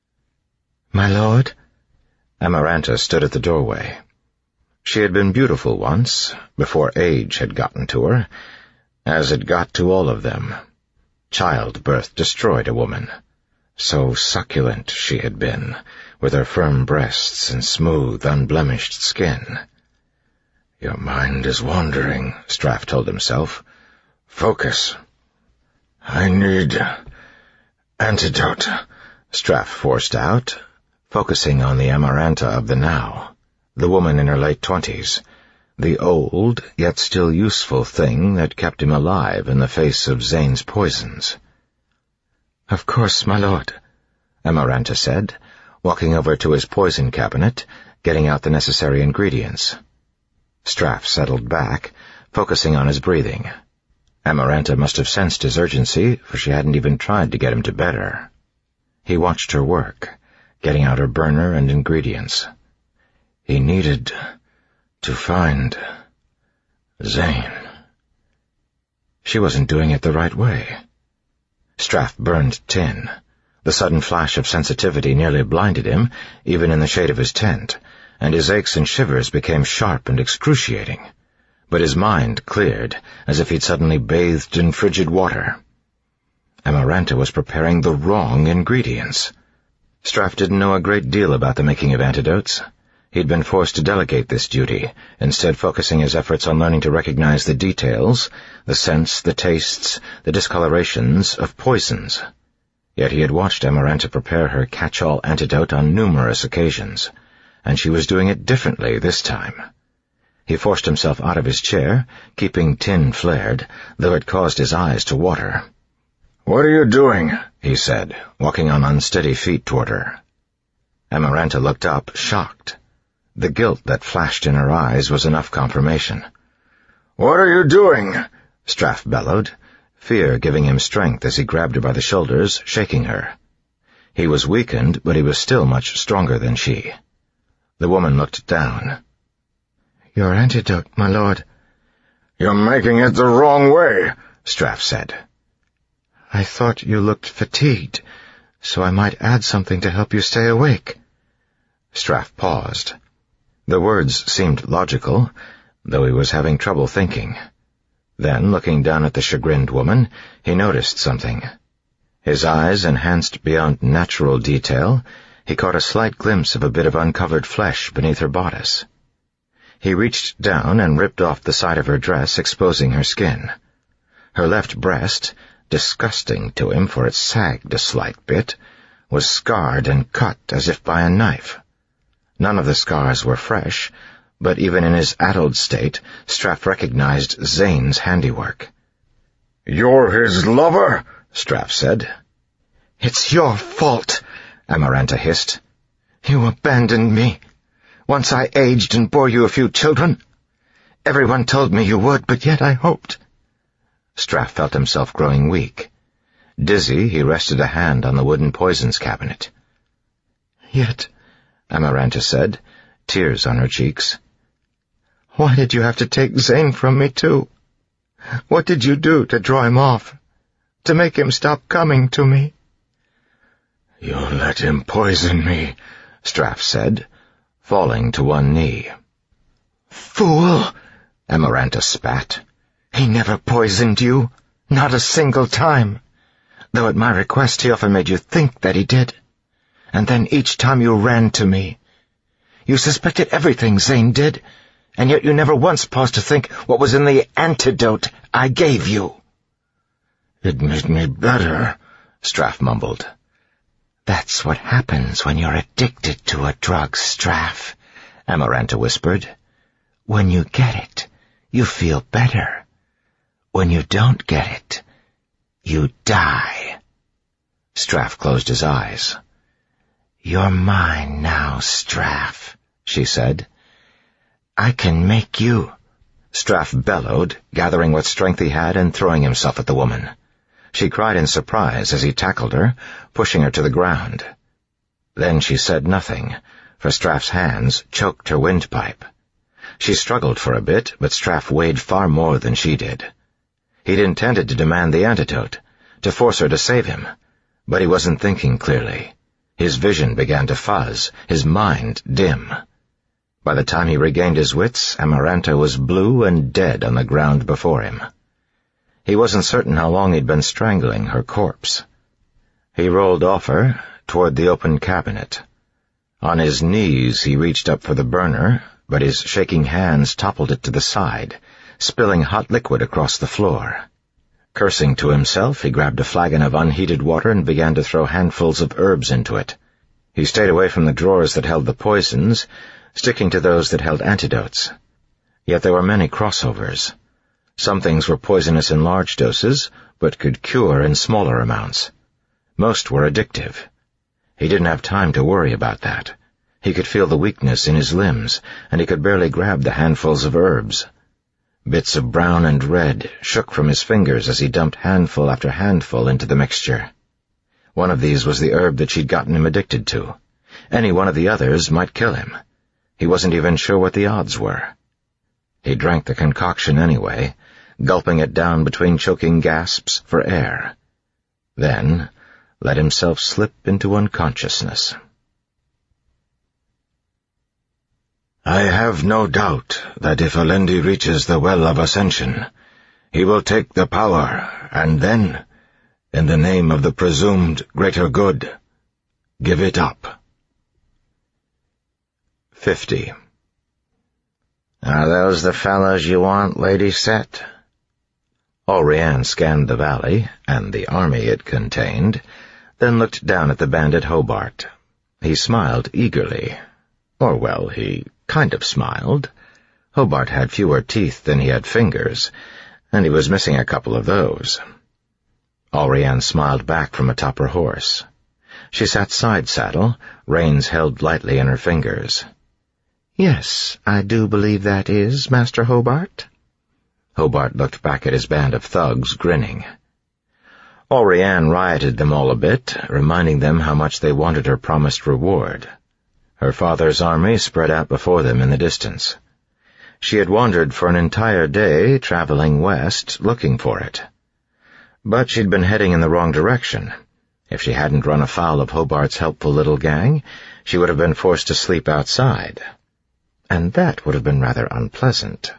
"My lord?" Amaranta stood at the doorway. She had been beautiful once, before age had gotten to her, as it got to all of them. Childbirth destroyed a woman. So succulent she had been, with her firm breasts and smooth, unblemished skin. "Your mind is wandering," Straff told himself. "Focus." "I need antidote," Straff forced out, focusing on the Amaranta of the now, the woman in her late 20s, the old, yet still useful thing that kept him alive in the face of Zane's poisons. "Of course, my lord," Amaranta said, walking over to his poison cabinet, getting out the necessary ingredients. Straff settled back, focusing on his breathing. Amaranta must have sensed his urgency, for she hadn't even tried to get him to bed her. He watched her work, getting out her burner and ingredients. He needed to find Zane. She wasn't doing it the right way. Straff burned tin. The sudden flash of sensitivity nearly blinded him, even in the shade of his tent, and his aches and shivers became sharp and excruciating. But his mind cleared, as if he'd suddenly bathed in frigid water. Amaranta was preparing the wrong ingredients. Straff didn't know a great deal about the making of antidotes. He'd been forced to delegate this duty, instead focusing his efforts on learning to recognize the details, the scents, the tastes, the discolorations of poisons. Yet he had watched Amaranta prepare her catch-all antidote on numerous occasions, and she was doing it differently this time. He forced himself out of his chair, keeping tin flared, though it caused his eyes to water. "What are you doing?" he said, walking on unsteady feet toward her. Amaranta looked up, shocked. The guilt that flashed in her eyes was enough confirmation. "What are you doing?" Straff bellowed, fear giving him strength as he grabbed her by the shoulders, shaking her. He was weakened, but he was still much stronger than she. The woman looked down. "Your antidote, my lord." "You're making it the wrong way," Straff said. "I thought you looked fatigued, so I might add something to help you stay awake." Straff paused. The words seemed logical, though he was having trouble thinking. Then, looking down at the chagrined woman, he noticed something. His eyes enhanced beyond natural detail, he caught a slight glimpse of a bit of uncovered flesh beneath her bodice. He reached down and ripped off the side of her dress, exposing her skin. Her left breast, disgusting to him for it sagged a slight bit, was scarred and cut as if by a knife. None of the scars were fresh, but even in his addled state, Straff recognized Zane's handiwork. "You're his lover?" Straff said. "It's your fault," Amaranta hissed. "You abandoned me. Once I aged and bore you a few children. Everyone told me you would, but yet I hoped." Straff felt himself growing weak. Dizzy, he rested a hand on the wooden poisons cabinet. "Yet," Amaranta said, tears on her cheeks. "Why did you have to take Zane from me, too? What did you do to draw him off? To make him stop coming to me?" "You let him poison me," Straff said, falling to one knee. "Fool!" Amaranta spat. "He never poisoned you. Not a single time. Though at my request he often made you think that he did. And then each time you ran to me. You suspected everything Zane did, and yet you never once paused to think what was in the antidote I gave you. It made me better, Straff mumbled. That's what happens when you're addicted to a drug, Straff, Amaranta whispered. When you get it, you feel better. When you don't get it, you die. Straff closed his eyes. You're mine now, Straff, she said. I can make you. Straff bellowed, gathering what strength he had and throwing himself at the woman. She cried in surprise as he tackled her, pushing her to the ground. Then she said nothing, for Straff's hands choked her windpipe. She struggled for a bit, but Straff weighed far more than she did. He'd intended to demand the antidote, to force her to save him, but he wasn't thinking clearly. His vision began to fuzz, his mind dim. By the time he regained his wits, Amaranta was blue and dead on the ground before him. He wasn't certain how long he'd been strangling her corpse. He rolled off her, toward the open cabinet. On his knees he reached up for the burner, but his shaking hands toppled it to the side, spilling hot liquid across the floor. Cursing to himself, he grabbed a flagon of unheated water and began to throw handfuls of herbs into it. He stayed away from the drawers that held the poisons, sticking to those that held antidotes. Yet there were many crossovers. Some things were poisonous in large doses, but could cure in smaller amounts. Most were addictive. He didn't have time to worry about that. He could feel the weakness in his limbs, and he could barely grab the handfuls of herbs. Bits of brown and red shook from his fingers as he dumped handful after handful into the mixture. One of these was the herb that she'd gotten him addicted to. Any one of the others might kill him. He wasn't even sure what the odds were. He drank the concoction anyway, gulping it down between choking gasps for air. Then let himself slip into unconsciousness. I have no doubt that if Alendi reaches the Well of Ascension, he will take the power, and then, in the name of the presumed greater good, give it up. 50. Are those the fellows you want, Lady Set? Allrianne scanned the valley, and the army it contained, then looked down at the bandit Hobart. He smiled eagerly. Or, well, he kind of smiled. Hobart had fewer teeth than he had fingers, and he was missing a couple of those. Allrianne smiled back from atop her horse. She sat side-saddle, reins held lightly in her fingers. "Yes, I do believe that is, Master Hobart." Hobart looked back at his band of thugs, grinning. Allrianne rioted them all a bit, reminding them how much they wanted her promised reward. Her father's army spread out before them in the distance. She had wandered for an entire day, traveling west, looking for it. But she'd been heading in the wrong direction. If she hadn't run afoul of Hobart's helpful little gang, she would have been forced to sleep outside. And that would have been rather unpleasant.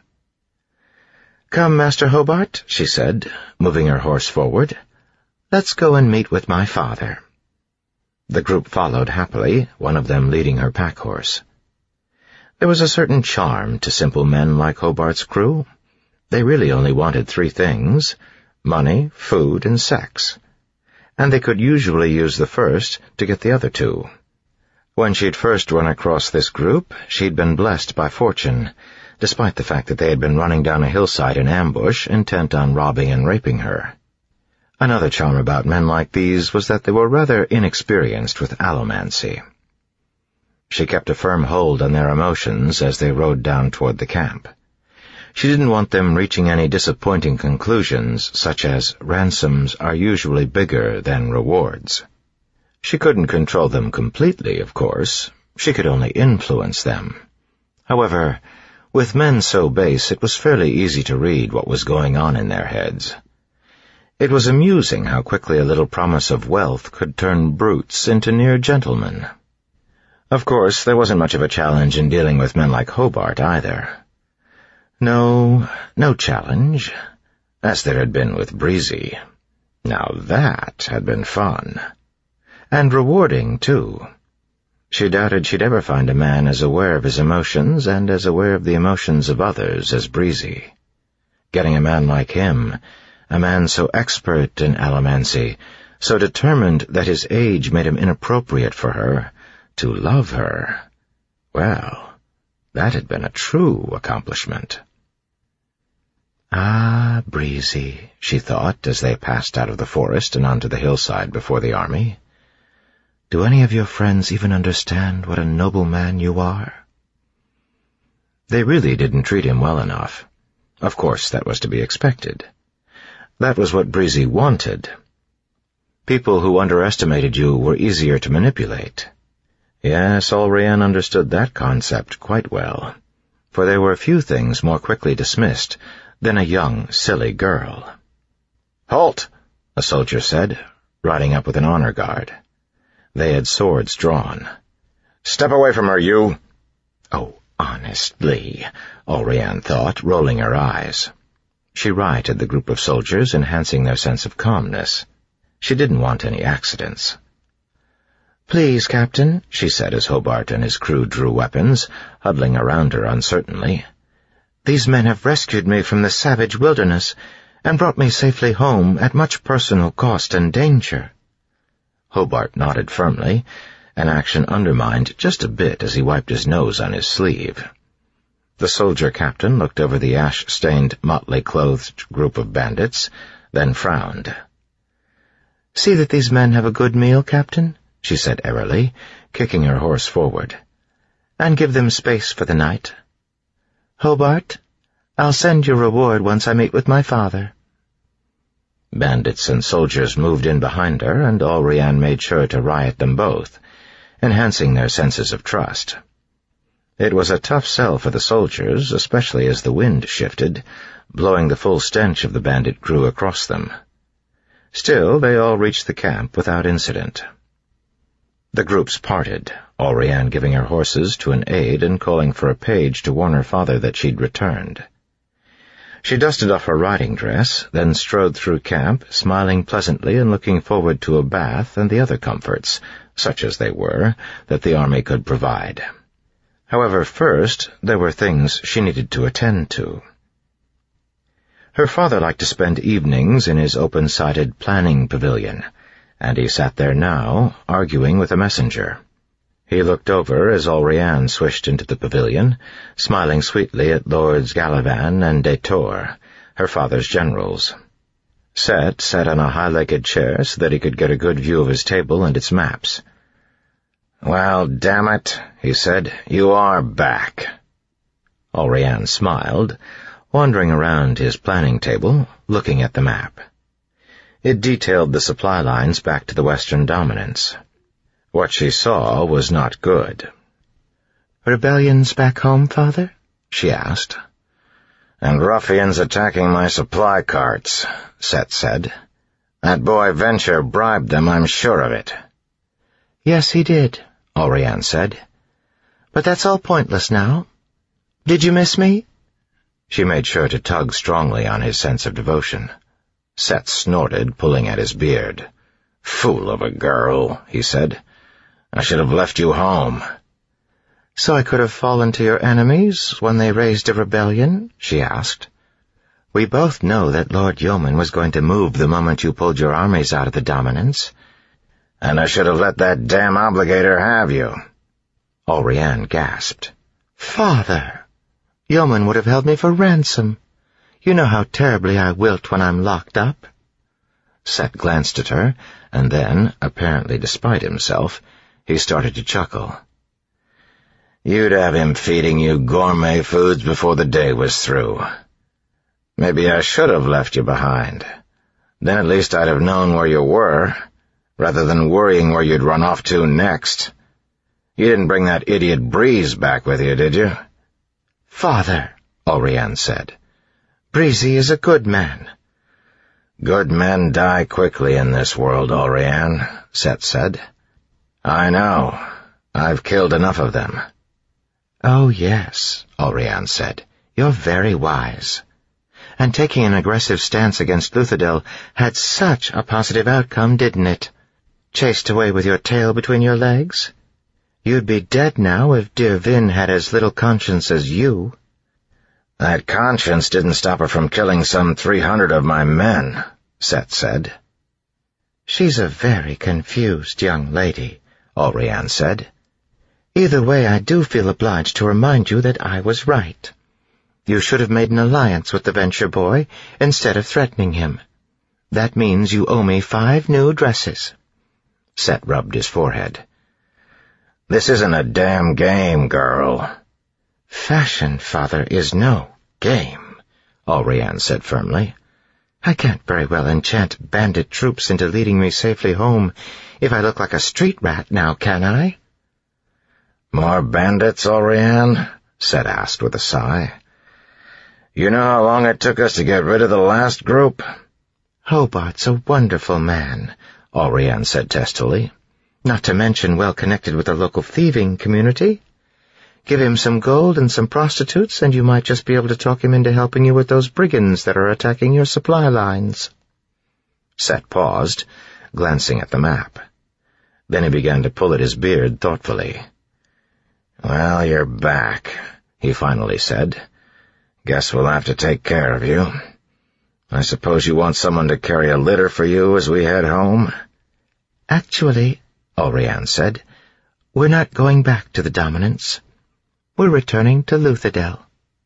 "Come, Master Hobart," she said, moving her horse forward. "Let's go and meet with my father." The group followed happily, one of them leading her pack-horse. There was a certain charm to simple men like Hobart's crew. They really only wanted 3 things: money, food, and sex. And they could usually use the first to get the other 2. When she'd first run across this group, she'd been blessed by fortune, despite the fact that they had been running down a hillside in ambush, intent on robbing and raping her. Another charm about men like these was that they were rather inexperienced with allomancy. She kept a firm hold on their emotions as they rode down toward the camp. She didn't want them reaching any disappointing conclusions, such as ransoms are usually bigger than rewards. She couldn't control them completely, of course. She could only influence them. However, with men so base, it was fairly easy to read what was going on in their heads. It was amusing how quickly a little promise of wealth could turn brutes into near gentlemen. Of course, there wasn't much of a challenge in dealing with men like Hobart, either. No challenge. as there had been with Breezy. Now that had been fun. And rewarding, too. She doubted she'd ever find a man as aware of his emotions and as aware of the emotions of others as Breezy. Getting a man like him, a man so expert in allomancy, so determined that his age made him inappropriate for her, to love her, well, that had been a true accomplishment. Ah, Breezy, she thought as they passed out of the forest and onto the hillside before the army. Do any of your friends even understand what a noble man you are? They really didn't treat him well enough. Of course, that was to be expected. That was what Breezy wanted. People who underestimated you were easier to manipulate. Yes, Allrianne understood that concept quite well, for there were few things more quickly dismissed than a young, silly girl. "Halt!" a soldier said, riding up with an honor guard. They had swords drawn. "Step away from her, you!" Oh, honestly, Allrianne thought, rolling her eyes. She rioted the group of soldiers, enhancing their sense of calmness. She didn't want any accidents. "Please, Captain," she said as Hobart and his crew drew weapons, huddling around her uncertainly. "These men have rescued me from the savage wilderness and brought me safely home at much personal cost and danger." Hobart nodded firmly, an action undermined just a bit as he wiped his nose on his sleeve. The soldier captain looked over the ash-stained, motley-clothed group of bandits, then frowned. "See that these men have a good meal, Captain," she said airily, kicking her horse forward. "And give them space for the night. Hobart, I'll send your reward once I meet with my father." Bandits and soldiers moved in behind her, and Allrianne made sure to riot them both, enhancing their senses of trust. It was a tough sell for the soldiers, especially as the wind shifted, blowing the full stench of the bandit crew across them. Still, they all reached the camp without incident. The groups parted, Allrianne giving her horses to an aide and calling for a page to warn her father that she'd returned. She dusted off her riding dress, then strode through camp, smiling pleasantly and looking forward to a bath and the other comforts, such as they were, that the army could provide. However, first, there were things she needed to attend to. Her father liked to spend evenings in his open-sided planning pavilion, and he sat there now, arguing with a messenger. He looked over as Allrianne swished into the pavilion, smiling sweetly at Lords Galavan and Dator, her father's generals. Set sat on a high-legged chair so that he could get a good view of his table and its maps. "Well, damn it," he said, "you are back." Allrianne smiled, wandering around his planning table, looking at the map. It detailed the supply lines back to the Western Dominance. What she saw was not good. "Rebellions back home, Father?" she asked. "And ruffians attacking my supply carts," Set said. "That boy Venture bribed them, I'm sure of it." "Yes, he did," Allrianne said. "But that's all pointless now. Did you miss me?" She made sure to tug strongly on his sense of devotion. Set snorted, pulling at his beard. "Fool of a girl," he said. "I should have left you home." "So I could have fallen to your enemies when they raised a rebellion?" she asked. "We both know that Lord Yeoman was going to move the moment you pulled your armies out of the Dominance." "And I should have let that damn obligator have you." Allrianne gasped. "Father! Yeoman would have held me for ransom. You know how terribly I wilt when I'm locked up." Set glanced at her, and then, apparently despite himself, he started to chuckle. "You'd have him feeding you gourmet foods before the day was through. Maybe I should have left you behind. Then at least I'd have known where you were, rather than worrying where you'd run off to next. You didn't bring that idiot Breeze back with you, did you?" "Father," Allrianne said, "Breezy is a good man." "Good men die quickly in this world, Allrianne," Set said. "I know. I've killed enough of them." "Oh, yes," Allrianne said. "You're very wise. And taking an aggressive stance against Luthadel had such a positive outcome, didn't it? Chased away with your tail between your legs? You'd be dead now if dear Vin had as little conscience as you. That conscience didn't stop her from killing some 300 of my men, Set said. She's a very confused young lady, Allrianne said. Either way, I do feel obliged to remind you that I was right. You should have made an alliance with the Venture Boy instead of threatening him. That means you owe me 5 new dresses. Set rubbed his forehead. This isn't a damn game, girl. Fashion, father, is no game, Allrianne said firmly. I can't very well enchant bandit troops into leading me safely home if I look like a street rat now, can I? More bandits, Allrianne? Set asked with a sigh. You know how long it took us to get rid of the last group? Hobart's a wonderful man, Allrianne said testily. Not to mention well-connected with the local thieving community. Give him some gold and some prostitutes, and you might just be able to talk him into helping you with those brigands that are attacking your supply lines. Set paused, glancing at the map. Then he began to pull at his beard thoughtfully. Well, you're back, he finally said. Guess we'll have to take care of you. I suppose you want someone to carry a litter for you as we head home? Actually, Allrianne said, we're not going back to the Dominants. We're returning to Luthadel.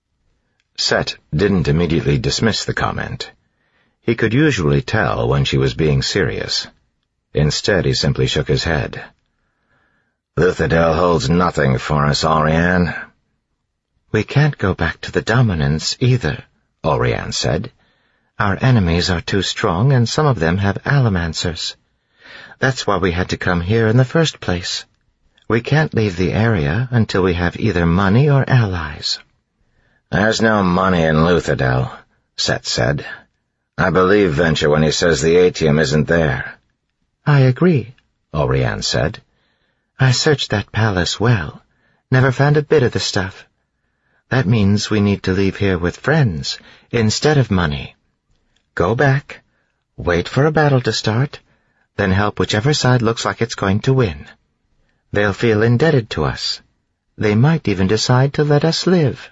Set didn't immediately dismiss the comment. He could usually tell when she was being serious. Instead, he simply shook his head. Luthadel holds nothing for us, Allrianne. We can't go back to the Dominants either, Allrianne said. Our enemies are too strong, and some of them have Allomancers. That's why we had to come here in the first place. We can't leave the area until we have either money or allies. There's no money in Luthadel, Set said. I believe Venture when he says the Atium isn't there. I agree, Allrianne said. I searched that palace well, never found a bit of the stuff. That means we need to leave here with friends instead of money. Go back, wait for a battle to start, then help whichever side looks like it's going to win. They'll feel indebted to us. They might even decide to let us live.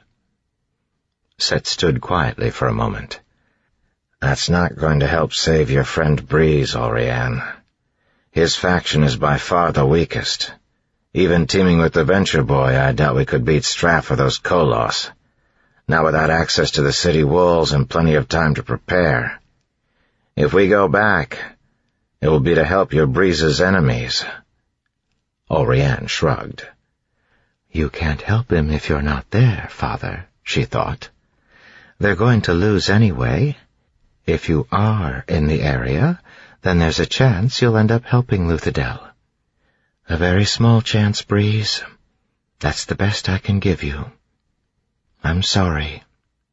Set stood quietly for a moment. That's not going to help save your friend Breeze, Allrianne. His faction is by far the weakest. Even teaming with the Venture Boy, I doubt we could beat Straff or those Kolos. Now without access to the city walls and plenty of time to prepare. If we go back, it will be to help your Breeze's enemies. Allrianne shrugged. You can't help him if you're not there, father, she thought. They're going to lose anyway. If you are in the area, then there's a chance you'll end up helping Luthadel. A very small chance, Breeze. That's the best I can give you. I'm sorry.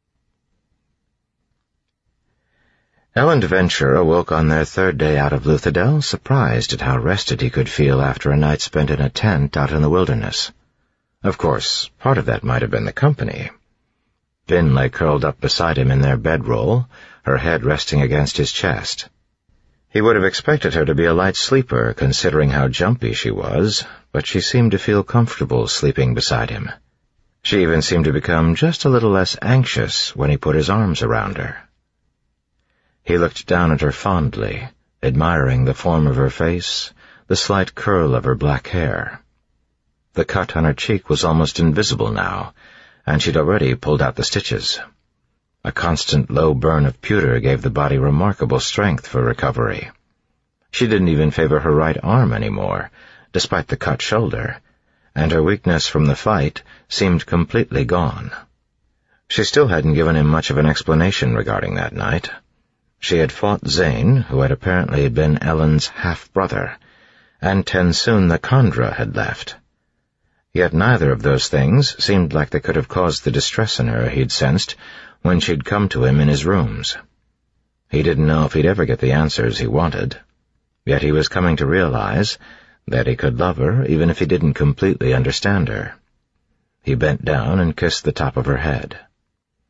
Elend Venture awoke on their 3rd day out of Luthadel, surprised at how rested he could feel after a night spent in a tent out in the wilderness. Of course, part of that might have been the company. Vin lay curled up beside him in their bedroll, her head resting against his chest. He would have expected her to be a light sleeper, considering how jumpy she was, but she seemed to feel comfortable sleeping beside him. She even seemed to become just a little less anxious when he put his arms around her. He looked down at her fondly, admiring the form of her face, the slight curl of her black hair. The cut on her cheek was almost invisible now, and she'd already pulled out the stitches. A constant low burn of pewter gave the body remarkable strength for recovery. She didn't even favor her right arm anymore, despite the cut shoulder, and her weakness from the fight seemed completely gone. She still hadn't given him much of an explanation regarding that night. She had fought Zane, who had apparently been Elend's half-brother, and Tensoon the Khandra had left. Yet neither of those things seemed like they could have caused the distress in her he'd sensed when she'd come to him in his rooms. He didn't know if he'd ever get the answers he wanted, yet he was coming to realize that he could love her even if he didn't completely understand her. He bent down and kissed the top of her head.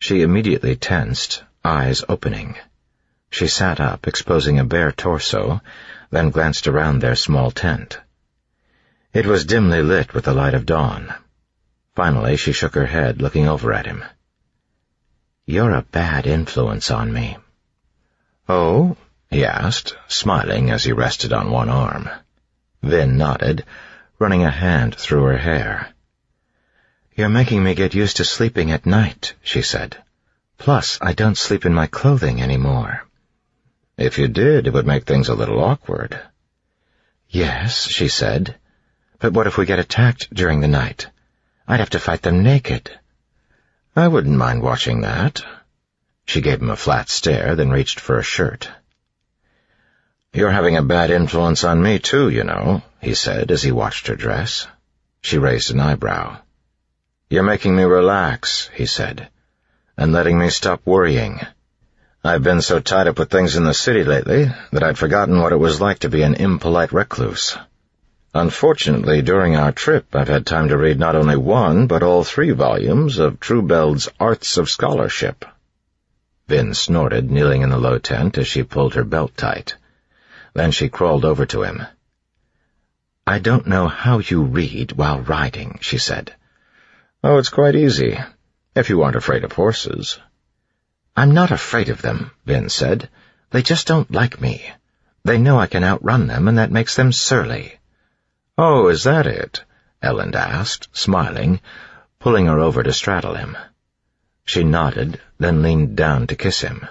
She immediately tensed, eyes opening. She sat up, exposing a bare torso, then glanced around their small tent. It was dimly lit with the light of dawn. Finally, she shook her head, looking over at him. "You're a bad influence on me." "Oh?" he asked, smiling as he rested on one arm. Vin nodded, running a hand through her hair. "You're making me get used to sleeping at night," she said. "Plus, I don't sleep in my clothing anymore." "If you did, it would make things a little awkward." "Yes," she said. "But what if we get attacked during the night? I'd have to fight them naked." "I wouldn't mind watching that." She gave him a flat stare, then reached for a shirt. "You're having a bad influence on me, too, you know," he said as he watched her dress. She raised an eyebrow. "You're making me relax," he said, "and letting me stop worrying. I've been so tied up with things in the city lately that I'd forgotten what it was like to be an impolite recluse. Unfortunately, during our trip, I've had time to read not only one, but all 3 volumes of Trubeld's Arts of Scholarship." Vin snorted, kneeling in the low tent as she pulled her belt tight. Then she crawled over to him. "I don't know how you read while riding," she said. "Oh, it's quite easy, if you aren't afraid of horses." "I'm not afraid of them," Vin said. "They just don't like me. They know I can outrun them, and that makes them surly." "Oh, is that it?" Elend asked, smiling, pulling her over to straddle him. She nodded, then leaned down to kiss him.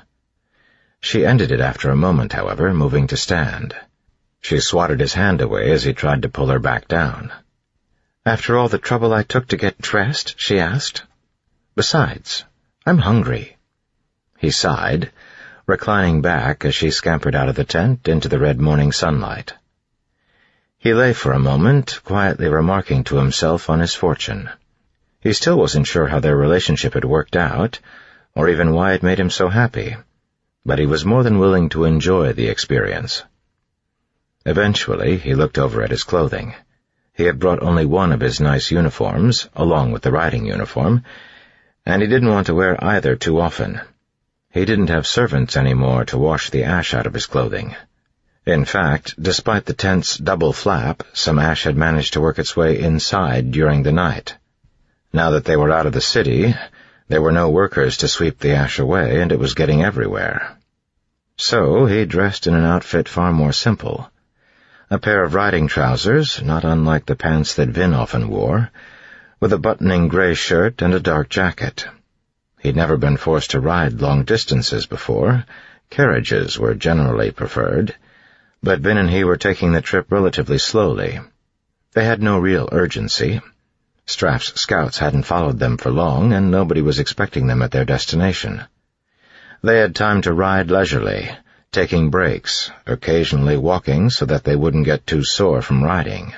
She ended it after a moment, however, moving to stand. She swatted his hand away as he tried to pull her back down. "After all the trouble I took to get dressed?" she asked. "Besides, I'm hungry." He sighed, reclining back as she scampered out of the tent into the red morning sunlight. He lay for a moment, quietly remarking to himself on his fortune. He still wasn't sure how their relationship had worked out, or even why it made him so happy, but he was more than willing to enjoy the experience. Eventually, he looked over at his clothing. He had brought only one of his nice uniforms, along with the riding uniform, and he didn't want to wear either too often. He didn't have servants anymore to wash the ash out of his clothing. In fact, despite the tent's double flap, some ash had managed to work its way inside during the night. Now that they were out of the city, there were no workers to sweep the ash away, and it was getting everywhere. So he dressed in an outfit far more simple. A pair of riding trousers, not unlike the pants that Vin often wore, with a buttoning gray shirt and a dark jacket. He'd never been forced to ride long distances before. Carriages were generally preferred, but Vin and he were taking the trip relatively slowly. They had no real urgency. Straff's scouts hadn't followed them for long, and nobody was expecting them at their destination. They had time to ride leisurely, taking breaks, occasionally walking so that they wouldn't get too sore from riding.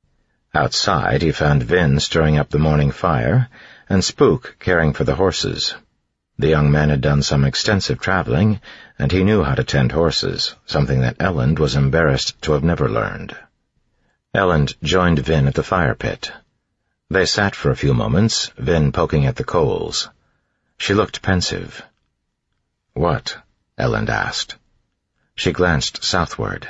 Outside, he found Vin stirring up the morning fire, and Spook caring for the horses. The young man had done some extensive traveling, and he knew how to tend horses, something that Elend was embarrassed to have never learned. Elend joined Vin at the fire pit. They sat for a few moments, Vin poking at the coals. She looked pensive. "What?" Elend asked. She glanced southward.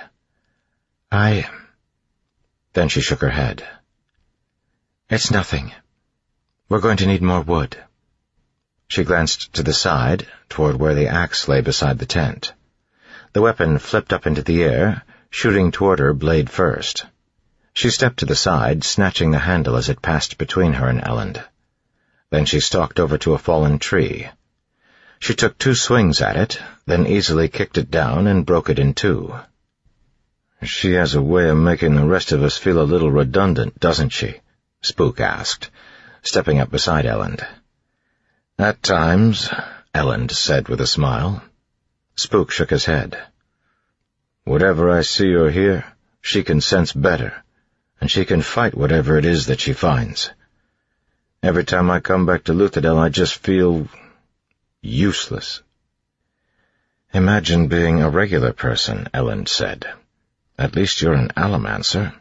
Then she shook her head. "It's nothing. We're going to need more wood." She glanced to the side, toward where the axe lay beside the tent. The weapon flipped up into the air, shooting toward her blade first. She stepped to the side, snatching the handle as it passed between her and Elend. Then she stalked over to a fallen tree. She took 2 swings at it, then easily kicked it down and broke it in 2. "She has a way of making the rest of us feel a little redundant, doesn't she?" Spook asked, stepping up beside Elend. "At times," Elend said with a smile. Spook shook his head. "Whatever I see or hear, she can sense better, and she can fight whatever it is that she finds. Every time I come back to Luthadel, I just feel useless." "Imagine being a regular person," Elend said. "At least you're an Allomancer."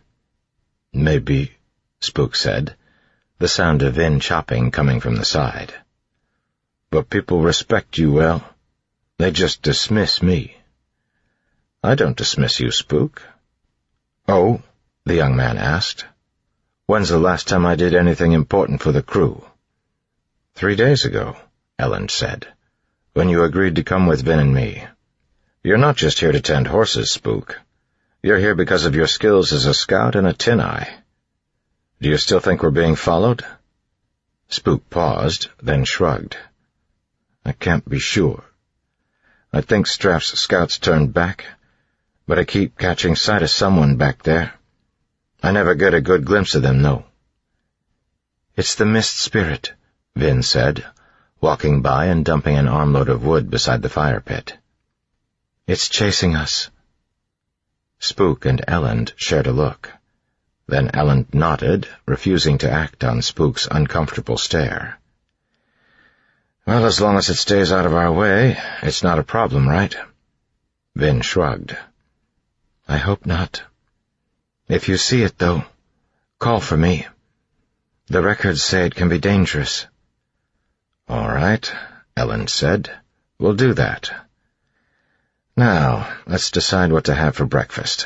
"Maybe," Spook said, the sound of Vin chopping coming from the side. but people respect you well. They just dismiss me." "I don't dismiss you, Spook." "Oh?" the young man asked. "When's the last time I did anything important for the crew?" 3 days ago, Elend said, "when you agreed to come with Vin and me. You're not just here to tend horses, Spook. You're here because of your skills as a scout and a tin eye. Do you still think we're being followed?" Spook paused, then shrugged. "I can't be sure. I think Straff's scouts turned back, but I keep catching sight of someone back there. I never get a good glimpse of them, though." "It's the Mist Spirit," Vin said, walking by and dumping an armload of wood beside the fire pit. "It's chasing us." Spook and Elend shared a look. Then Elend nodded, refusing to act on Spook's uncomfortable stare. "Well, as long as it stays out of our way, it's not a problem, right?" Vin shrugged. "I hope not. If you see it, though, call for me. The records say it can be dangerous." "All right," Elend said. "We'll do that. Now, let's decide what to have for breakfast."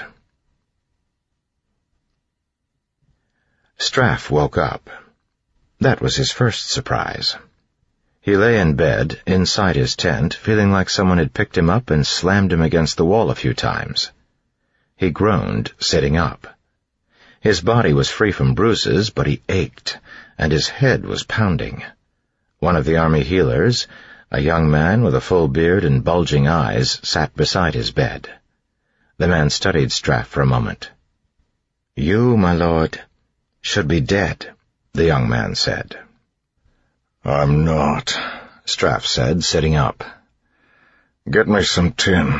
Straff woke up. That was his first surprise. He lay in bed, inside his tent, feeling like someone had picked him up and slammed him against the wall a few times. He groaned, sitting up. His body was free from bruises, but he ached, and his head was pounding. One of the army healers, a young man with a full beard and bulging eyes, sat beside his bed. The man studied Straff for a moment. "You, my lord, should be dead," the young man said. "I'm not," Straff said, sitting up. "Get me some tin."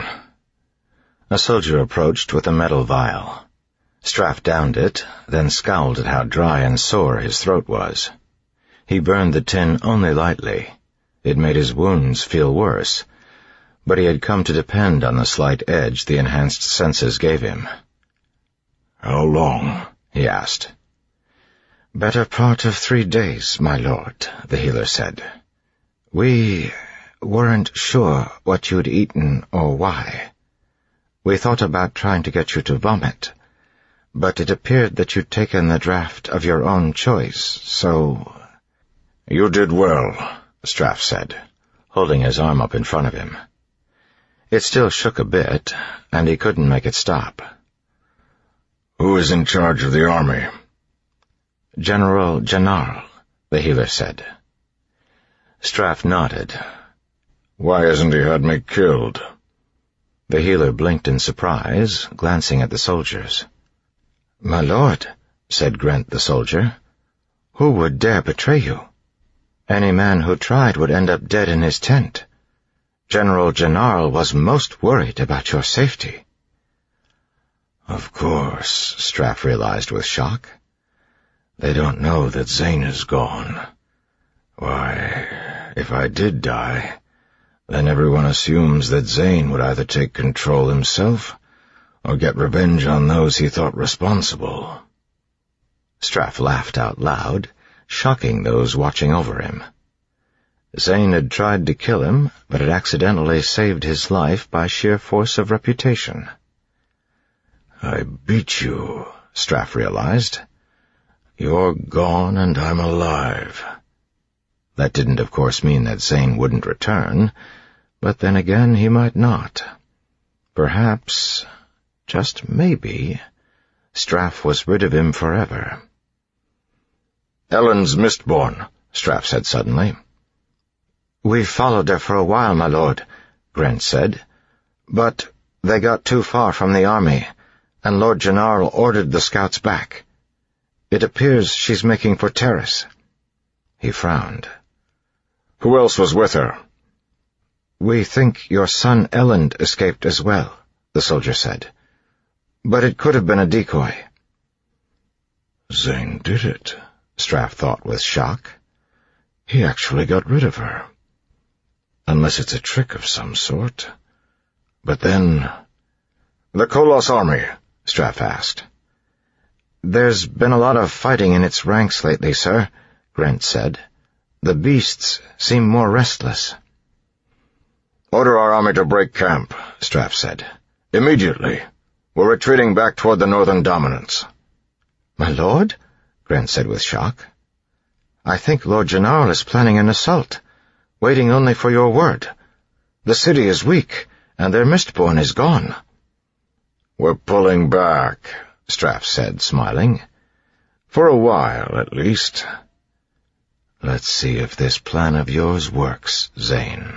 A soldier approached with a metal vial. Straff downed it, then scowled at how dry and sore his throat was. He burned the tin only lightly. It made his wounds feel worse, but he had come to depend on the slight edge the enhanced senses gave him. "How long?" he asked. "Better part of 3 days, my lord," the healer said. "We weren't sure what you'd eaten or why. We thought about trying to get you to vomit, but it appeared that you'd taken the draft of your own choice, so—" "You did well," Straff said, holding his arm up in front of him. It still shook a bit, and he couldn't make it stop. "Who is in charge of the army?" "General Janarl," the healer said. Straff nodded. "Why hasn't he had me killed?" The healer blinked in surprise, glancing at the soldiers. "My lord," said Grent the soldier, "who would dare betray you? Any man who tried would end up dead in his tent. General Janarl was most worried about your safety." "Of course," Straff realized with shock. "They don't know that Zane is gone. Why, if I did die, then everyone assumes that Zane would either take control himself or get revenge on those he thought responsible." Straff laughed out loud, shocking those watching over him. Zane had tried to kill him, but had accidentally saved his life by sheer force of reputation. "I beat you," Straff realized. "You're gone and I'm alive." That didn't, of course, mean that Zane wouldn't return, but then again he might not. Perhaps, just maybe, Straff was rid of him forever. "Elend's Mistborn," Straff said suddenly. "We followed her for a while, my lord," Grant said, "but they got too far from the army, and Lord Janarl ordered the scouts back. It appears she's making for Terrace." He frowned. "Who else was with her?" "We think your son Elend escaped as well," the soldier said. "But it could have been a decoy." "Zane did it," Straff thought with shock. "He actually got rid of her. Unless it's a trick of some sort. But then—" "The Kolos army?" Straff asked. "There's been a lot of fighting in its ranks lately, sir," Grant said. The beasts seem more restless. "Order our army to break camp," Straff said. "Immediately. We're retreating back toward the northern dominance." "My lord?" Grant said with shock. "I think Lord General is planning an assault, waiting only for your word. The city is weak, and their Mistborn is gone." "We're pulling back," Straff said, smiling. "For a while, at least." "Let's see if this plan of yours works, Zane."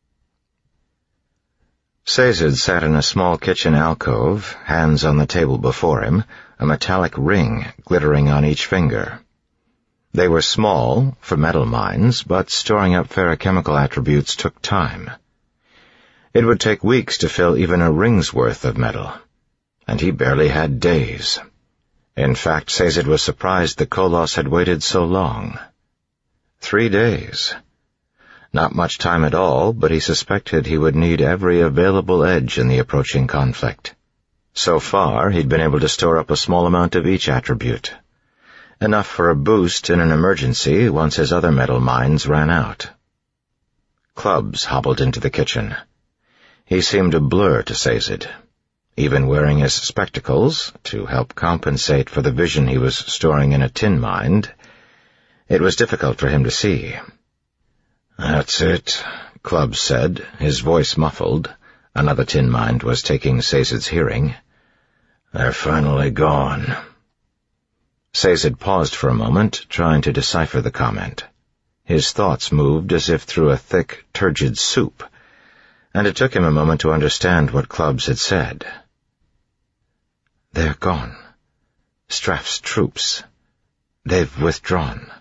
Sazed sat in a small kitchen alcove, hands on the table before him, a metallic ring glittering on each finger. They were small, for metal mines, but storing up ferrochemical attributes took time. It would take weeks to fill even a ring's worth of metal, and he barely had days. In fact, Sazed was surprised the Koloss had waited so long. 3 days. Not much time at all, but he suspected he would need every available edge in the approaching conflict. So far, he'd been able to store up a small amount of each attribute, enough for a boost in an emergency once his other metal mines ran out. Clubs hobbled into the kitchen. He seemed a blur to Sazed. Even wearing his spectacles, to help compensate for the vision he was storing in a tin mind, it was difficult for him to see. "That's it," Clubs said, his voice muffled. Another tin mind was taking Sazed's hearing. "They're finally gone." Sazed paused for a moment, trying to decipher the comment. His thoughts moved as if through a thick, turgid soup, and it took him a moment to understand what Clubs had said. "They're gone. Straff's troops. They've withdrawn."